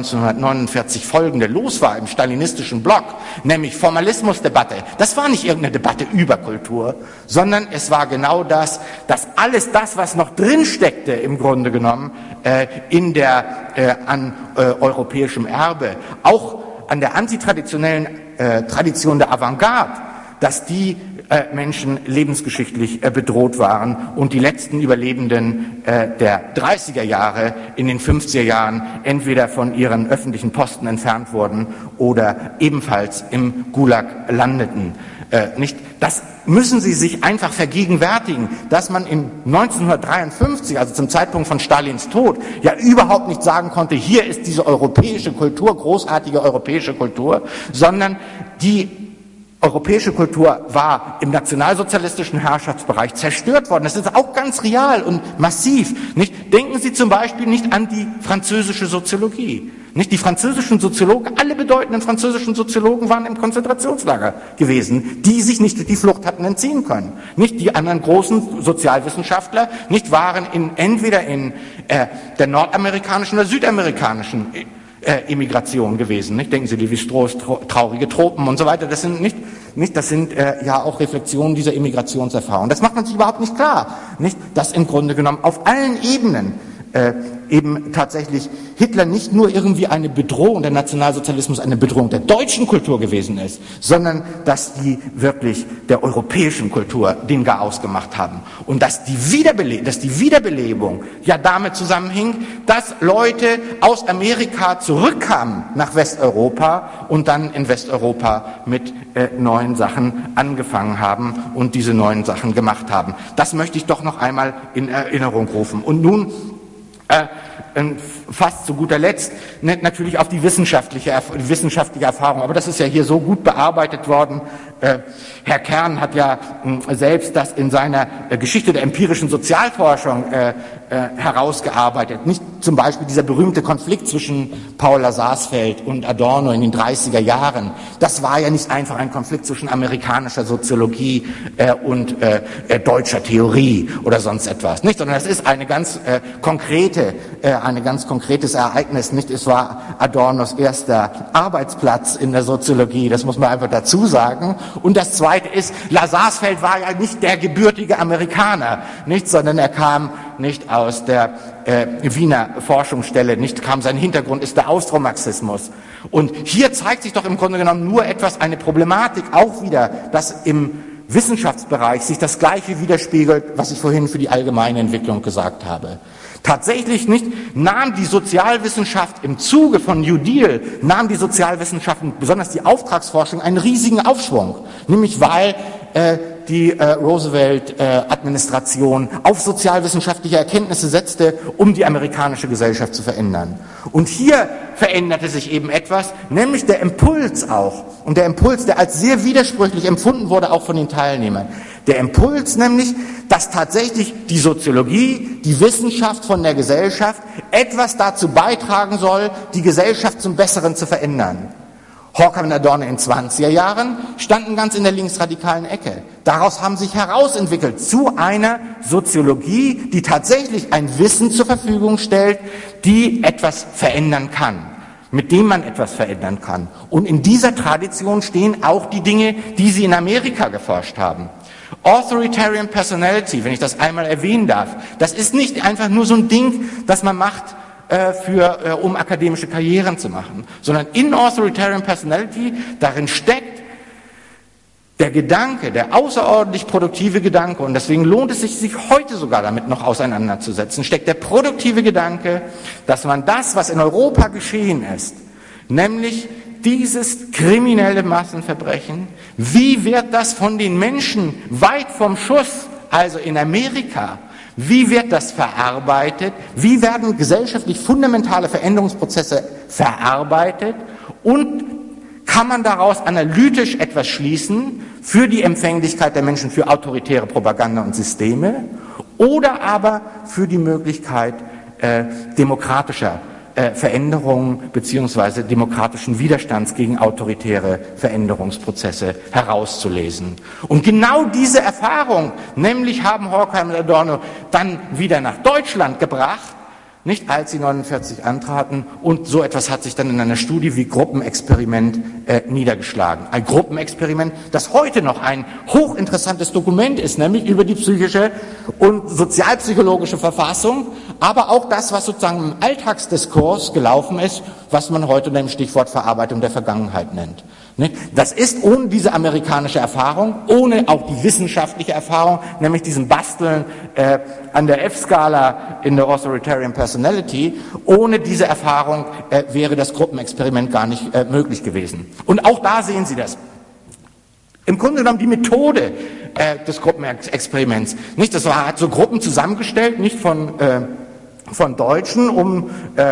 1949 folgende los war im stalinistischen Block, nämlich Formalismusdebatte, das war nicht irgendeine Debatte über Kultur, sondern es war genau das, dass alles das, was noch drin steckte im Grunde genommen in der an europäischem Erbe, auch an der antitraditionellen Tradition der Avantgarde, dass die Menschen lebensgeschichtlich bedroht waren und die letzten Überlebenden der 30er Jahre in den 50er Jahren entweder von ihren öffentlichen Posten entfernt wurden oder ebenfalls im Gulag landeten. Nicht? Das müssen Sie sich einfach vergegenwärtigen, dass man in 1953, also zum Zeitpunkt von Stalins Tod, ja überhaupt nicht sagen konnte, hier ist diese europäische Kultur, großartige europäische Kultur, sondern die europäische Kultur war im nationalsozialistischen Herrschaftsbereich zerstört worden. Das ist auch ganz real und massiv. Nicht? Denken Sie zum Beispiel nicht an die französische Soziologie. Nicht? Die französischen Soziologen, alle bedeutenden französischen Soziologen waren im Konzentrationslager gewesen, die sich nicht die Flucht hatten entziehen können. Nicht? Die anderen großen Sozialwissenschaftler nicht waren entweder in der nordamerikanischen oder südamerikanischen Immigration gewesen. Nicht? Denken Sie, Lévi-Strauss, traurige Tropen und so weiter. Das sind das sind ja auch Reflexionen dieser Immigrationserfahrung. Das macht man sich überhaupt nicht klar. Nicht? Dass im Grunde genommen auf allen Ebenen eben tatsächlich Hitler nicht nur irgendwie eine Bedrohung, der Nationalsozialismus eine Bedrohung der deutschen Kultur gewesen ist, sondern dass die wirklich der europäischen Kultur den Garaus gemacht haben. Und dass die Wiederbelebung ja damit zusammenhing, dass Leute aus Amerika zurückkamen nach Westeuropa und dann in Westeuropa mit neuen Sachen angefangen haben und diese neuen Sachen gemacht haben. Das möchte ich doch noch einmal in Erinnerung rufen. Und nun fast zu guter Letzt natürlich auf die wissenschaftliche Erfahrung. Aber das ist ja hier so gut bearbeitet worden. Herr Kern hat ja selbst das in seiner Geschichte der empirischen Sozialforschung herausgearbeitet. Nicht zum Beispiel dieser berühmte Konflikt zwischen Paula Sarsfeld und Adorno in den 30er Jahren. Das war ja nicht einfach ein Konflikt zwischen amerikanischer Soziologie und deutscher Theorie oder sonst etwas, nicht? Sondern das ist eine ganz konkretes Ereignis, nicht? Es war Adornos erster Arbeitsplatz in der Soziologie, das muss man einfach dazu sagen. Und das Zweite ist, Sarsfeld war ja nicht der gebürtige Amerikaner, nicht? Sondern er kam nicht aus der Wiener Forschungsstelle, sein Hintergrund ist der Austromarxismus. Und hier zeigt sich doch im Grunde genommen nur eine Problematik auch wieder, dass im Wissenschaftsbereich sich das Gleiche widerspiegelt, was ich vorhin für die allgemeine Entwicklung gesagt habe. Tatsächlich nahm die Sozialwissenschaft im Zuge von New Deal, nahm die Sozialwissenschaften, besonders die Auftragsforschung, einen riesigen Aufschwung. Nämlich weil die Roosevelt-Administration auf sozialwissenschaftliche Erkenntnisse setzte, um die amerikanische Gesellschaft zu verändern. Und hier veränderte sich eben etwas, nämlich der Impuls auch. Und der Impuls, der als sehr widersprüchlich empfunden wurde, auch von den Teilnehmern. Der Impuls nämlich, dass tatsächlich die Soziologie, die Wissenschaft von der Gesellschaft, etwas dazu beitragen soll, die Gesellschaft zum Besseren zu verändern. Horkheimer und Adorno in den 20er Jahren standen ganz in der linksradikalen Ecke. Daraus haben sich herausentwickelt zu einer Soziologie, die tatsächlich ein Wissen zur Verfügung stellt, die etwas verändern kann, mit dem man etwas verändern kann. Und in dieser Tradition stehen auch die Dinge, die Sie in Amerika geforscht haben. Authoritarian Personality, wenn ich das einmal erwähnen darf, das ist nicht einfach nur so ein Ding, das man macht, um akademische Karrieren zu machen, sondern in Authoritarian Personality, darin steckt der Gedanke, der außerordentlich produktive Gedanke, und deswegen lohnt es sich heute sogar damit noch auseinanderzusetzen, steckt der produktive Gedanke, dass man das, was in Europa geschehen ist, nämlich dieses kriminelle Massenverbrechen, wie wird das von den Menschen weit vom Schuss, also in Amerika, wie wird das verarbeitet? Wie werden gesellschaftlich fundamentale Veränderungsprozesse verarbeitet? Und kann man daraus analytisch etwas schließen für die Empfänglichkeit der Menschen für autoritäre Propaganda und Systeme oder aber für die Möglichkeit demokratischer Veränderungen bzw. demokratischen Widerstands gegen autoritäre Veränderungsprozesse herauszulesen. Und genau diese Erfahrung, nämlich haben Horkheimer und Adorno dann wieder nach Deutschland gebracht, nicht als sie 1949 antraten, und so etwas hat sich dann in einer Studie wie Gruppenexperiment niedergeschlagen. Ein Gruppenexperiment, das heute noch ein hochinteressantes Dokument ist, nämlich über die psychische und sozialpsychologische Verfassung, aber auch das, was sozusagen im Alltagsdiskurs gelaufen ist, was man heute unter dem Stichwort Verarbeitung der Vergangenheit nennt. Das ist ohne diese amerikanische Erfahrung, ohne auch die wissenschaftliche Erfahrung, nämlich diesen Basteln an der F-Skala in der Authoritarian Personality, ohne diese Erfahrung wäre das Gruppenexperiment gar nicht möglich gewesen. Und auch da sehen Sie das. Im Grunde genommen die Methode des Gruppenexperiments. Nicht, hat so Gruppen zusammengestellt, nicht von Deutschen um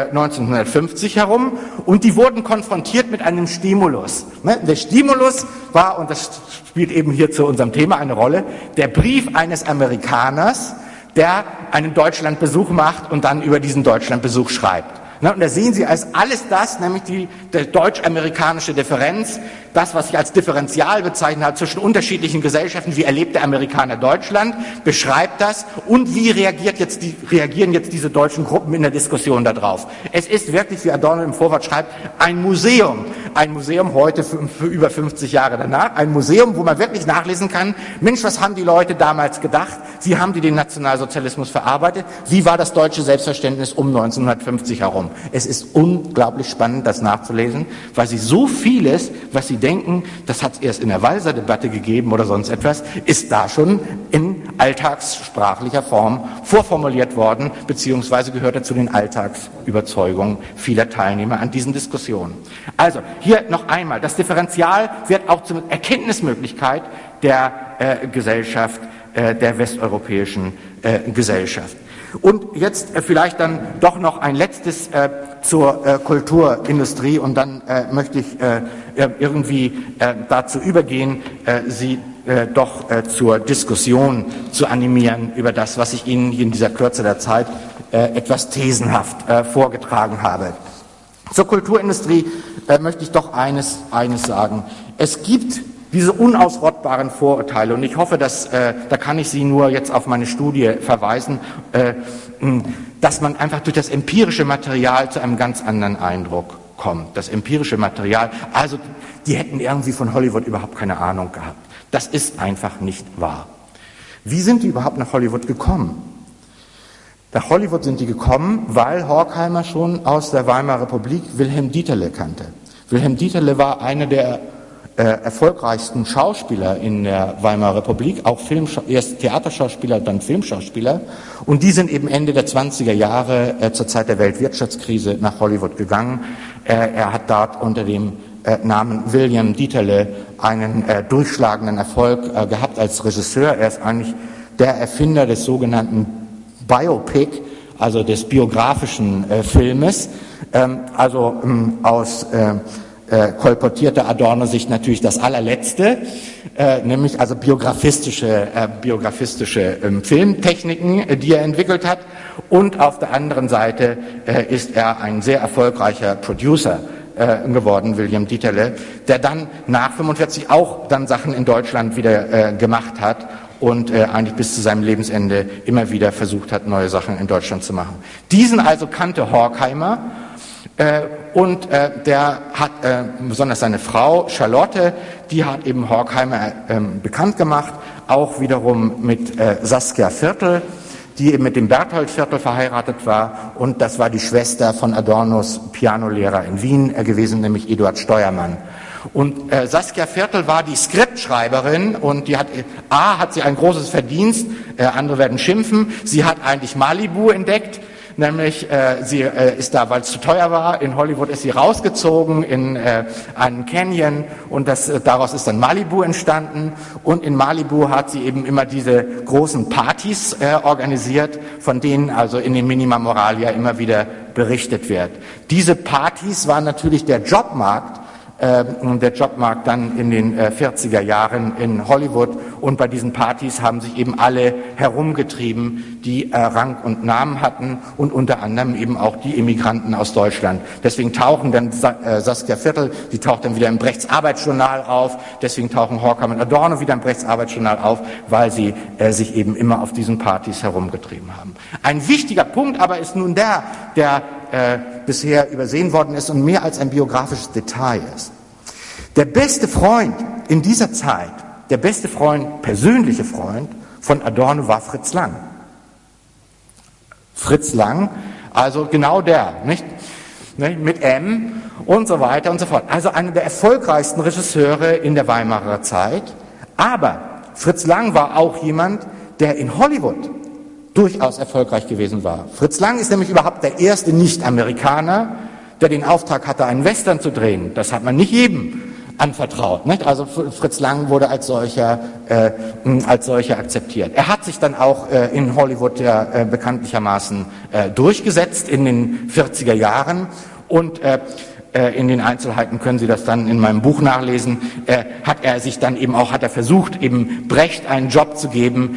1950 herum, und die wurden konfrontiert mit einem Stimulus. Der Stimulus war, und das spielt eben hier zu unserem Thema eine Rolle, der Brief eines Amerikaners, der einen Deutschlandbesuch macht und dann über diesen Deutschlandbesuch schreibt. Und da sehen Sie als alles das, nämlich die deutsch-amerikanische Differenz, das, was sich als Differential bezeichnet hat zwischen unterschiedlichen Gesellschaften, wie erlebt der Amerikaner Deutschland, beschreibt das, und wie reagieren jetzt diese deutschen Gruppen in der Diskussion darauf. Es ist wirklich, wie Adorno im Vorwort schreibt, ein Museum heute für über 50 Jahre danach, ein Museum, wo man wirklich nachlesen kann, Mensch, was haben die Leute damals gedacht, wie haben die den Nationalsozialismus verarbeitet, wie war das deutsche Selbstverständnis um 1950 herum. Es ist unglaublich spannend, das nachzulesen, weil sie so vieles, was sie denken, das hat es erst in der Walser-Debatte gegeben oder sonst etwas, ist da schon in alltagssprachlicher Form vorformuliert worden, beziehungsweise gehört zu den Alltagsüberzeugungen vieler Teilnehmer an diesen Diskussionen. Also, hier noch einmal, das Differential wird auch zur Erkenntnismöglichkeit der Gesellschaft, der westeuropäischen Gesellschaft. Und jetzt vielleicht dann doch noch ein letztes zur Kulturindustrie, und dann möchte ich irgendwie dazu übergehen, Sie doch zur Diskussion zu animieren über das, was ich Ihnen in dieser Kürze der Zeit etwas thesenhaft vorgetragen habe. Zur Kulturindustrie möchte ich doch eines sagen. Es gibt diese unausrottbaren Vorurteile, und ich hoffe, dass, da kann ich Sie nur jetzt auf meine Studie verweisen, dass man einfach durch das empirische Material zu einem ganz anderen Eindruck kommt. Das empirische Material, also die hätten irgendwie von Hollywood überhaupt keine Ahnung gehabt. Das ist einfach nicht wahr. Wie sind die überhaupt nach Hollywood gekommen? Nach Hollywood sind die gekommen, weil Horkheimer schon aus der Weimarer Republik Wilhelm Dieterle kannte. Wilhelm Dieterle war einer der erfolgreichsten Schauspieler in der Weimarer Republik, auch erst Theaterschauspieler, dann Filmschauspieler, und die sind eben Ende der 20er Jahre zur Zeit der Weltwirtschaftskrise nach Hollywood gegangen. Er hat dort unter dem Namen William Dieterle einen durchschlagenden Erfolg gehabt als Regisseur. Er ist eigentlich der Erfinder des sogenannten Biopic, also des biografischen Filmes, aus kolportierte Adorno sich natürlich das allerletzte, nämlich also biografistische Filmtechniken, die er entwickelt hat, und auf der anderen Seite ist er ein sehr erfolgreicher Producer geworden, William Dieterle, der dann nach 45 auch dann Sachen in Deutschland wieder gemacht hat und eigentlich bis zu seinem Lebensende immer wieder versucht hat, neue Sachen in Deutschland zu machen. Diesen also kannte Horkheimer. Und der hat, besonders seine Frau Charlotte, die hat eben Horkheimer bekannt gemacht, auch wiederum mit Saskia Viertel, die eben mit dem Berthold Viertel verheiratet war, und das war die Schwester von Adornos Pianolehrer in Wien gewesen, nämlich Eduard Steuermann. Und Saskia Viertel war die Skriptschreiberin, und die hat sie ein großes Verdienst, andere werden schimpfen, sie hat eigentlich Malibu entdeckt. Nämlich, sie ist da, weil es zu teuer war, in Hollywood ist sie rausgezogen in einen Canyon, und daraus ist dann Malibu entstanden, und in Malibu hat sie eben immer diese großen Partys organisiert, von denen also in den Minima Moralia immer wieder berichtet wird. Diese Partys waren natürlich der Jobmarkt der Jobmarkt dann in den 40er Jahren in Hollywood, und bei diesen Partys haben sich eben alle herumgetrieben, die Rang und Namen hatten, und unter anderem eben auch die Immigranten aus Deutschland. Deswegen tauchen dann Saskia Viertel, die taucht dann wieder im Brechts Arbeitsjournal auf, deswegen tauchen Horkheimer und Adorno wieder im Brechts Arbeitsjournal auf, weil sie sich eben immer auf diesen Partys herumgetrieben haben. Ein wichtiger Punkt aber ist nun der bisher übersehen worden ist und mehr als ein biografisches Detail ist. Der beste Freund in dieser Zeit, der beste Freund, persönliche Freund von Adorno war Fritz Lang. Fritz Lang, also genau der, nicht? Mit M und so weiter und so fort. Also einer der erfolgreichsten Regisseure in der Weimarer Zeit. Aber Fritz Lang war auch jemand, der in Hollywood durchaus erfolgreich gewesen war. Fritz Lang ist nämlich überhaupt der erste Nicht-Amerikaner, der den Auftrag hatte, einen Western zu drehen. Das hat man nicht jedem anvertraut. Nicht? Also Fritz Lang wurde als solcher akzeptiert. Er hat sich dann auch in Hollywood ja bekanntlichermaßen durchgesetzt in den 40er Jahren, und in den Einzelheiten können Sie das dann in meinem Buch nachlesen, hat er versucht, eben Brecht einen Job zu geben.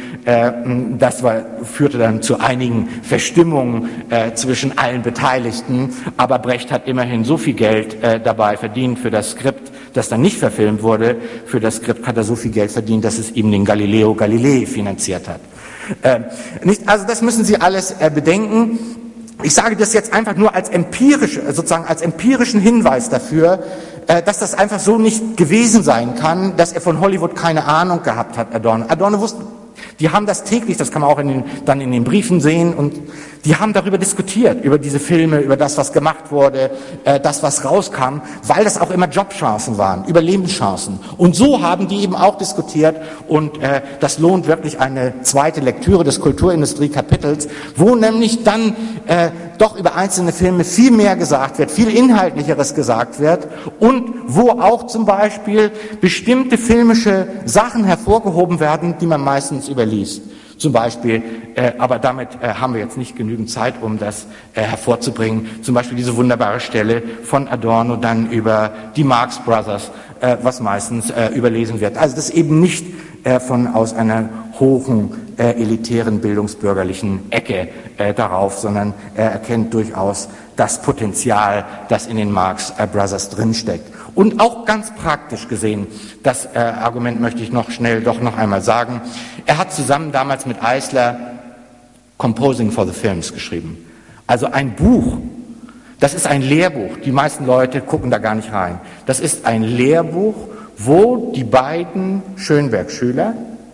Führte dann zu einigen Verstimmungen zwischen allen Beteiligten, aber Brecht hat immerhin so viel Geld dabei verdient für das Skript, das dann nicht verfilmt wurde. Für das Skript hat er so viel Geld verdient, dass es ihm den Galileo Galilei finanziert hat. Also das müssen Sie alles bedenken. Ich sage das jetzt einfach nur als empirischen Hinweis dafür, dass das einfach so nicht gewesen sein kann, dass er von Hollywood keine Ahnung gehabt hat, Adorno. Adorno wusste, die haben das täglich, das kann man auch dann in den Briefen sehen, und die haben darüber diskutiert, über diese Filme, über das, was gemacht wurde, das, was rauskam, weil das auch immer Jobchancen waren, Überlebenschancen. Und so haben die eben auch diskutiert, und das lohnt wirklich eine zweite Lektüre des Kulturindustrie-Kapitels, wo nämlich dann doch über einzelne Filme viel mehr gesagt wird, viel Inhaltlicheres gesagt wird, und wo auch zum Beispiel bestimmte filmische Sachen hervorgehoben werden, die man meistens überliest. Zum Beispiel, aber damit haben wir jetzt nicht genügend Zeit, um das hervorzubringen, zum Beispiel diese wunderbare Stelle von Adorno dann über die Marx Brothers, was meistens überlesen wird. Also das eben nicht aus einer hohen, elitären, bildungsbürgerlichen Ecke darauf, sondern er erkennt durchaus das Potenzial, das in den Marx Brothers drinsteckt. Und auch ganz praktisch gesehen, das Argument möchte ich noch einmal sagen, er hat zusammen damals mit Eisler Composing for the Films geschrieben. Also ein Buch, das ist ein Lehrbuch, die meisten Leute gucken da gar nicht rein. Das ist ein Lehrbuch, wo die beiden Schönberg-Schüler,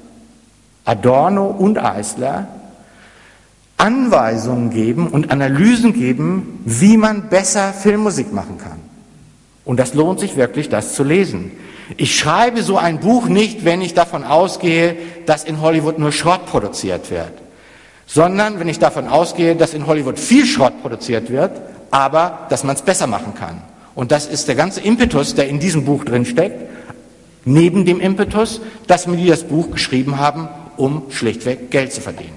Adorno und Eisler, Anweisungen geben und Analysen geben, wie man besser Filmmusik machen kann. Und das lohnt sich wirklich, das zu lesen. Ich schreibe so ein Buch nicht, wenn ich davon ausgehe, dass in Hollywood nur Schrott produziert wird, sondern wenn ich davon ausgehe, dass in Hollywood viel Schrott produziert wird, aber dass man es besser machen kann. Und das ist der ganze Impetus, der in diesem Buch drin steckt, neben dem Impetus, dass wir das Buch geschrieben haben, um schlichtweg Geld zu verdienen.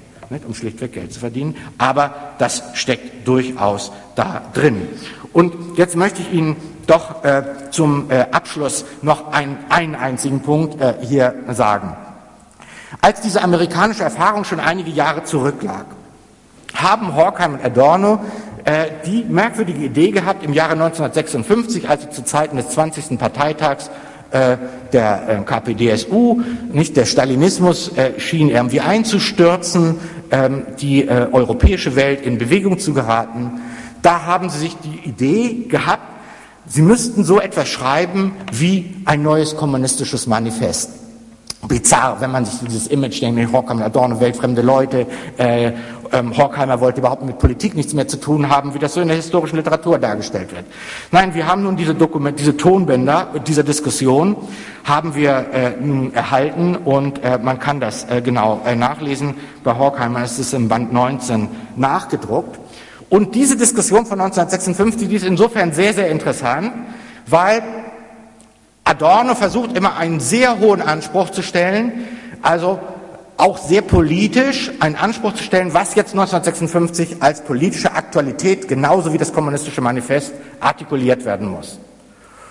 Aber das steckt durchaus da drin. Und jetzt möchte ich Ihnen doch zum Abschluss noch einen einzigen Punkt hier sagen. Als diese amerikanische Erfahrung schon einige Jahre zurücklag, haben Horkheimer und Adorno die merkwürdige Idee gehabt, im Jahre 1956, also zu Zeiten des 20. Parteitags der KPDSU, nicht der Stalinismus schien irgendwie einzustürzen, die europäische Welt in Bewegung zu geraten. Da haben sie sich die Idee gehabt, sie müssten so etwas schreiben wie ein neues kommunistisches Manifest. Bizarr, wenn man sich dieses Image denkt, Horkheimer, Adorno, weltfremde Leute, Horkheimer wollte überhaupt mit Politik nichts mehr zu tun haben, wie das so in der historischen Literatur dargestellt wird. Nein, wir haben nun diese Tonbänder dieser Diskussion haben wir nun erhalten, und man kann das genau nachlesen. Bei Horkheimer ist es im Band 19 nachgedruckt. Und diese Diskussion von 1956, die ist insofern sehr, sehr interessant, weil Adorno versucht immer einen sehr hohen Anspruch zu stellen, also auch sehr politisch einen Anspruch zu stellen, was jetzt 1956 als politische Aktualität, genauso wie das kommunistische Manifest, artikuliert werden muss.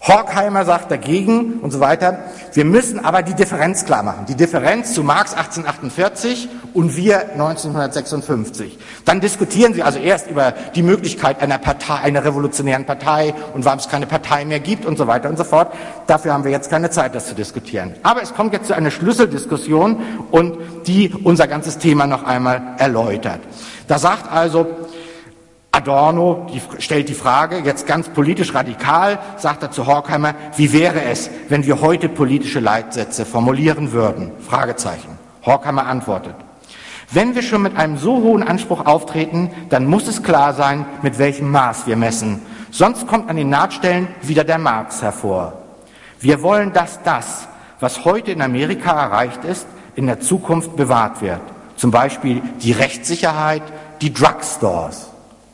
Horkheimer sagt dagegen und so weiter, wir müssen aber die Differenz klar machen. Die Differenz zu Marx 1848 und wir 1956. Dann diskutieren sie also erst über die Möglichkeit einer Partei, einer revolutionären Partei und warum es keine Partei mehr gibt und so weiter und so fort. Dafür haben wir jetzt keine Zeit, das zu diskutieren. Aber es kommt jetzt zu einer Schlüsseldiskussion und die unser ganzes Thema noch einmal erläutert. Da sagt also Adorno stellt die Frage, jetzt ganz politisch radikal, sagt er zu Horkheimer, wie wäre es, wenn wir heute politische Leitsätze formulieren würden? Fragezeichen. Horkheimer antwortet, wenn wir schon mit einem so hohen Anspruch auftreten, dann muss es klar sein, mit welchem Maß wir messen. Sonst kommt an den Nahtstellen wieder der Marx hervor. Wir wollen, dass das, was heute in Amerika erreicht ist, in der Zukunft bewahrt wird. Zum Beispiel die Rechtssicherheit, die Drugstores.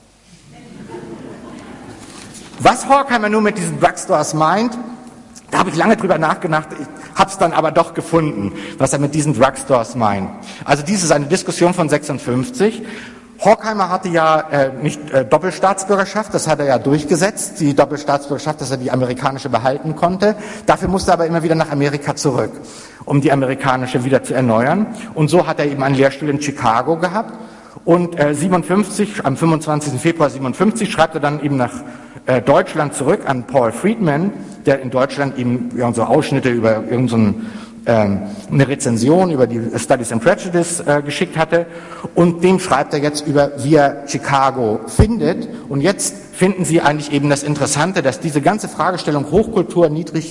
Was Horkheimer nun mit diesen Drugstores meint, da habe ich lange drüber nachgedacht, ich habe es dann aber doch gefunden, was er mit diesen Drugstores meint. Also dies ist eine Diskussion von 56. Horkheimer hatte ja nicht Doppelstaatsbürgerschaft, das hat er ja durchgesetzt, die Doppelstaatsbürgerschaft, dass er die amerikanische behalten konnte. Dafür musste er aber immer wieder nach Amerika zurück, um die amerikanische wieder zu erneuern. Und so hat er eben einen Lehrstuhl in Chicago gehabt. Und am 25. Februar 57 schreibt er dann eben nach Deutschland zurück an Paul Friedman, der in Deutschland ihm so Ausschnitte über eine Rezension über die Studies in Prejudice geschickt hatte. Und dem schreibt er jetzt über, wie er Chicago findet. Und jetzt finden Sie eigentlich eben das Interessante, dass diese ganze Fragestellung Hochkultur,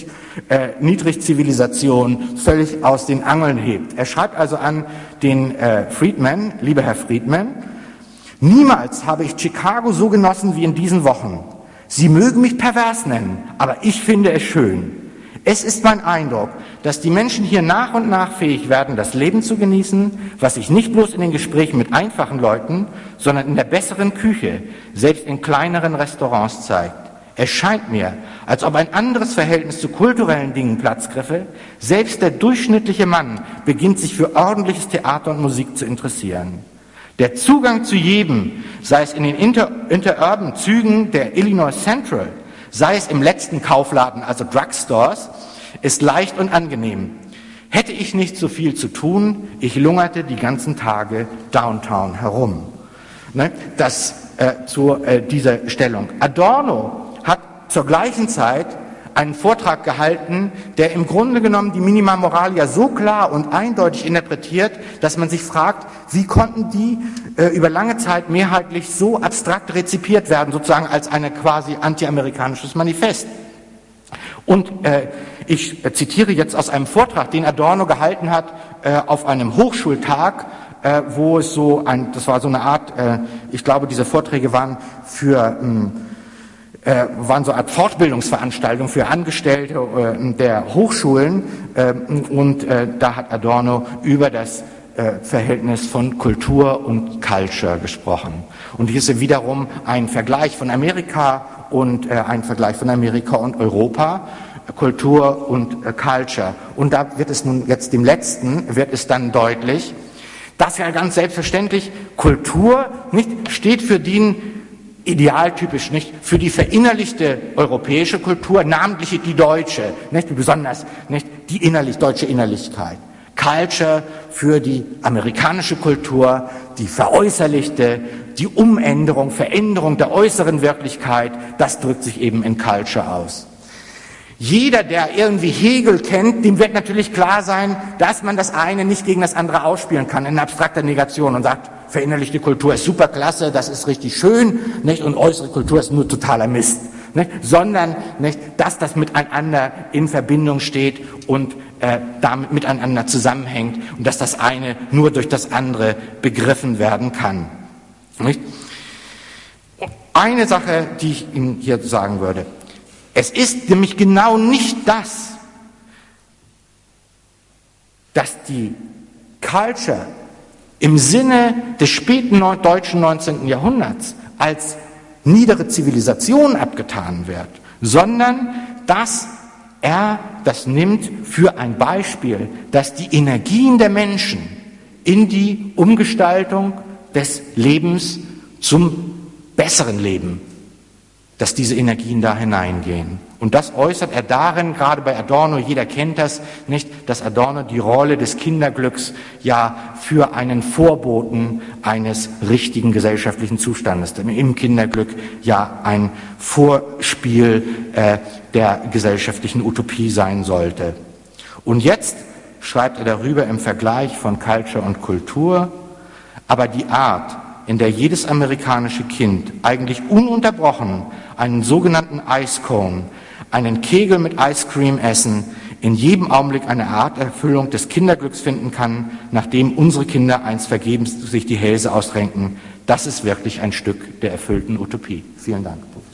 Niedrigzivilisation völlig aus den Angeln hebt. Er schreibt also an den Friedman, lieber Herr Friedman, niemals habe ich Chicago so genossen wie in diesen Wochen. Sie mögen mich pervers nennen, aber ich finde es schön. Es ist mein Eindruck, dass die Menschen hier nach und nach fähig werden, das Leben zu genießen, was sich nicht bloß in den Gesprächen mit einfachen Leuten, sondern in der besseren Küche, selbst in kleineren Restaurants zeigt. Es scheint mir, als ob ein anderes Verhältnis zu kulturellen Dingen Platz griffe. Selbst der durchschnittliche Mann beginnt sich für ordentliches Theater und Musik zu interessieren. Der Zugang zu jedem, sei es in den interurban Zügen der Illinois Central, sei es im letzten Kaufladen, also Drugstores, ist leicht und angenehm. Hätte ich nicht so viel zu tun, ich lungerte die ganzen Tage downtown herum. Das zu dieser Stellung. Adorno hat zur gleichen Zeit einen Vortrag gehalten, der im Grunde genommen die Minima Moralia so klar und eindeutig interpretiert, dass man sich fragt, wie konnten die über lange Zeit mehrheitlich so abstrakt rezipiert werden, sozusagen als ein quasi antiamerikanisches Manifest. Und ich zitiere jetzt aus einem Vortrag, den Adorno gehalten hat auf einem Hochschultag, wo es das war so eine Art, ich glaube, diese Vorträge waren waren so eine Art Fortbildungsveranstaltung für Angestellte der Hochschulen und da hat Adorno über das Verhältnis von Kultur und Culture gesprochen. Und hier ist wiederum ein Vergleich von Amerika und ein Vergleich von Amerika und Europa, Kultur und Culture. Und da wird es nun jetzt dem Letzten, wird es dann deutlich, dass ja ganz selbstverständlich Kultur nicht steht für den idealtypisch nicht für die verinnerlichte europäische Kultur, namentlich die deutsche, nicht besonders nicht die deutsche Innerlichkeit. Culture für die amerikanische Kultur, die veräußerlichte, die Veränderung der äußeren Wirklichkeit, das drückt sich eben in Culture aus. Jeder, der irgendwie Hegel kennt, dem wird natürlich klar sein, dass man das eine nicht gegen das andere ausspielen kann in abstrakter Negation und sagt, verinnerlichte Kultur ist superklasse, das ist richtig schön, nicht? Und äußere Kultur ist nur totaler Mist, nicht? Sondern nicht, dass das miteinander in Verbindung steht und damit miteinander zusammenhängt und dass das eine nur durch das andere begriffen werden kann. Nicht? Eine Sache, die ich Ihnen hier sagen würde. Es ist nämlich genau nicht das, dass die Culture im Sinne des späten deutschen 19. Jahrhunderts als niedere Zivilisation abgetan wird, sondern dass er das nimmt für ein Beispiel, dass die Energien der Menschen in die Umgestaltung des Lebens zum besseren Leben dass diese Energien da hineingehen. Und das äußert er darin, gerade bei Adorno, jeder kennt das, nicht, dass Adorno die Rolle des Kinderglücks ja für einen Vorboten eines richtigen gesellschaftlichen Zustandes, im Kinderglück ja ein Vorspiel der gesellschaftlichen Utopie sein sollte. Und jetzt schreibt er darüber im Vergleich von Culture und Kultur, aber die Art, in der jedes amerikanische Kind eigentlich ununterbrochen einen sogenannten Ice Cone, einen Kegel mit Ice Cream essen, in jedem Augenblick eine Art Erfüllung des Kinderglücks finden kann, nachdem unsere Kinder einst vergebens sich die Hälse ausrenken, das ist wirklich ein Stück der erfüllten Utopie. Vielen Dank.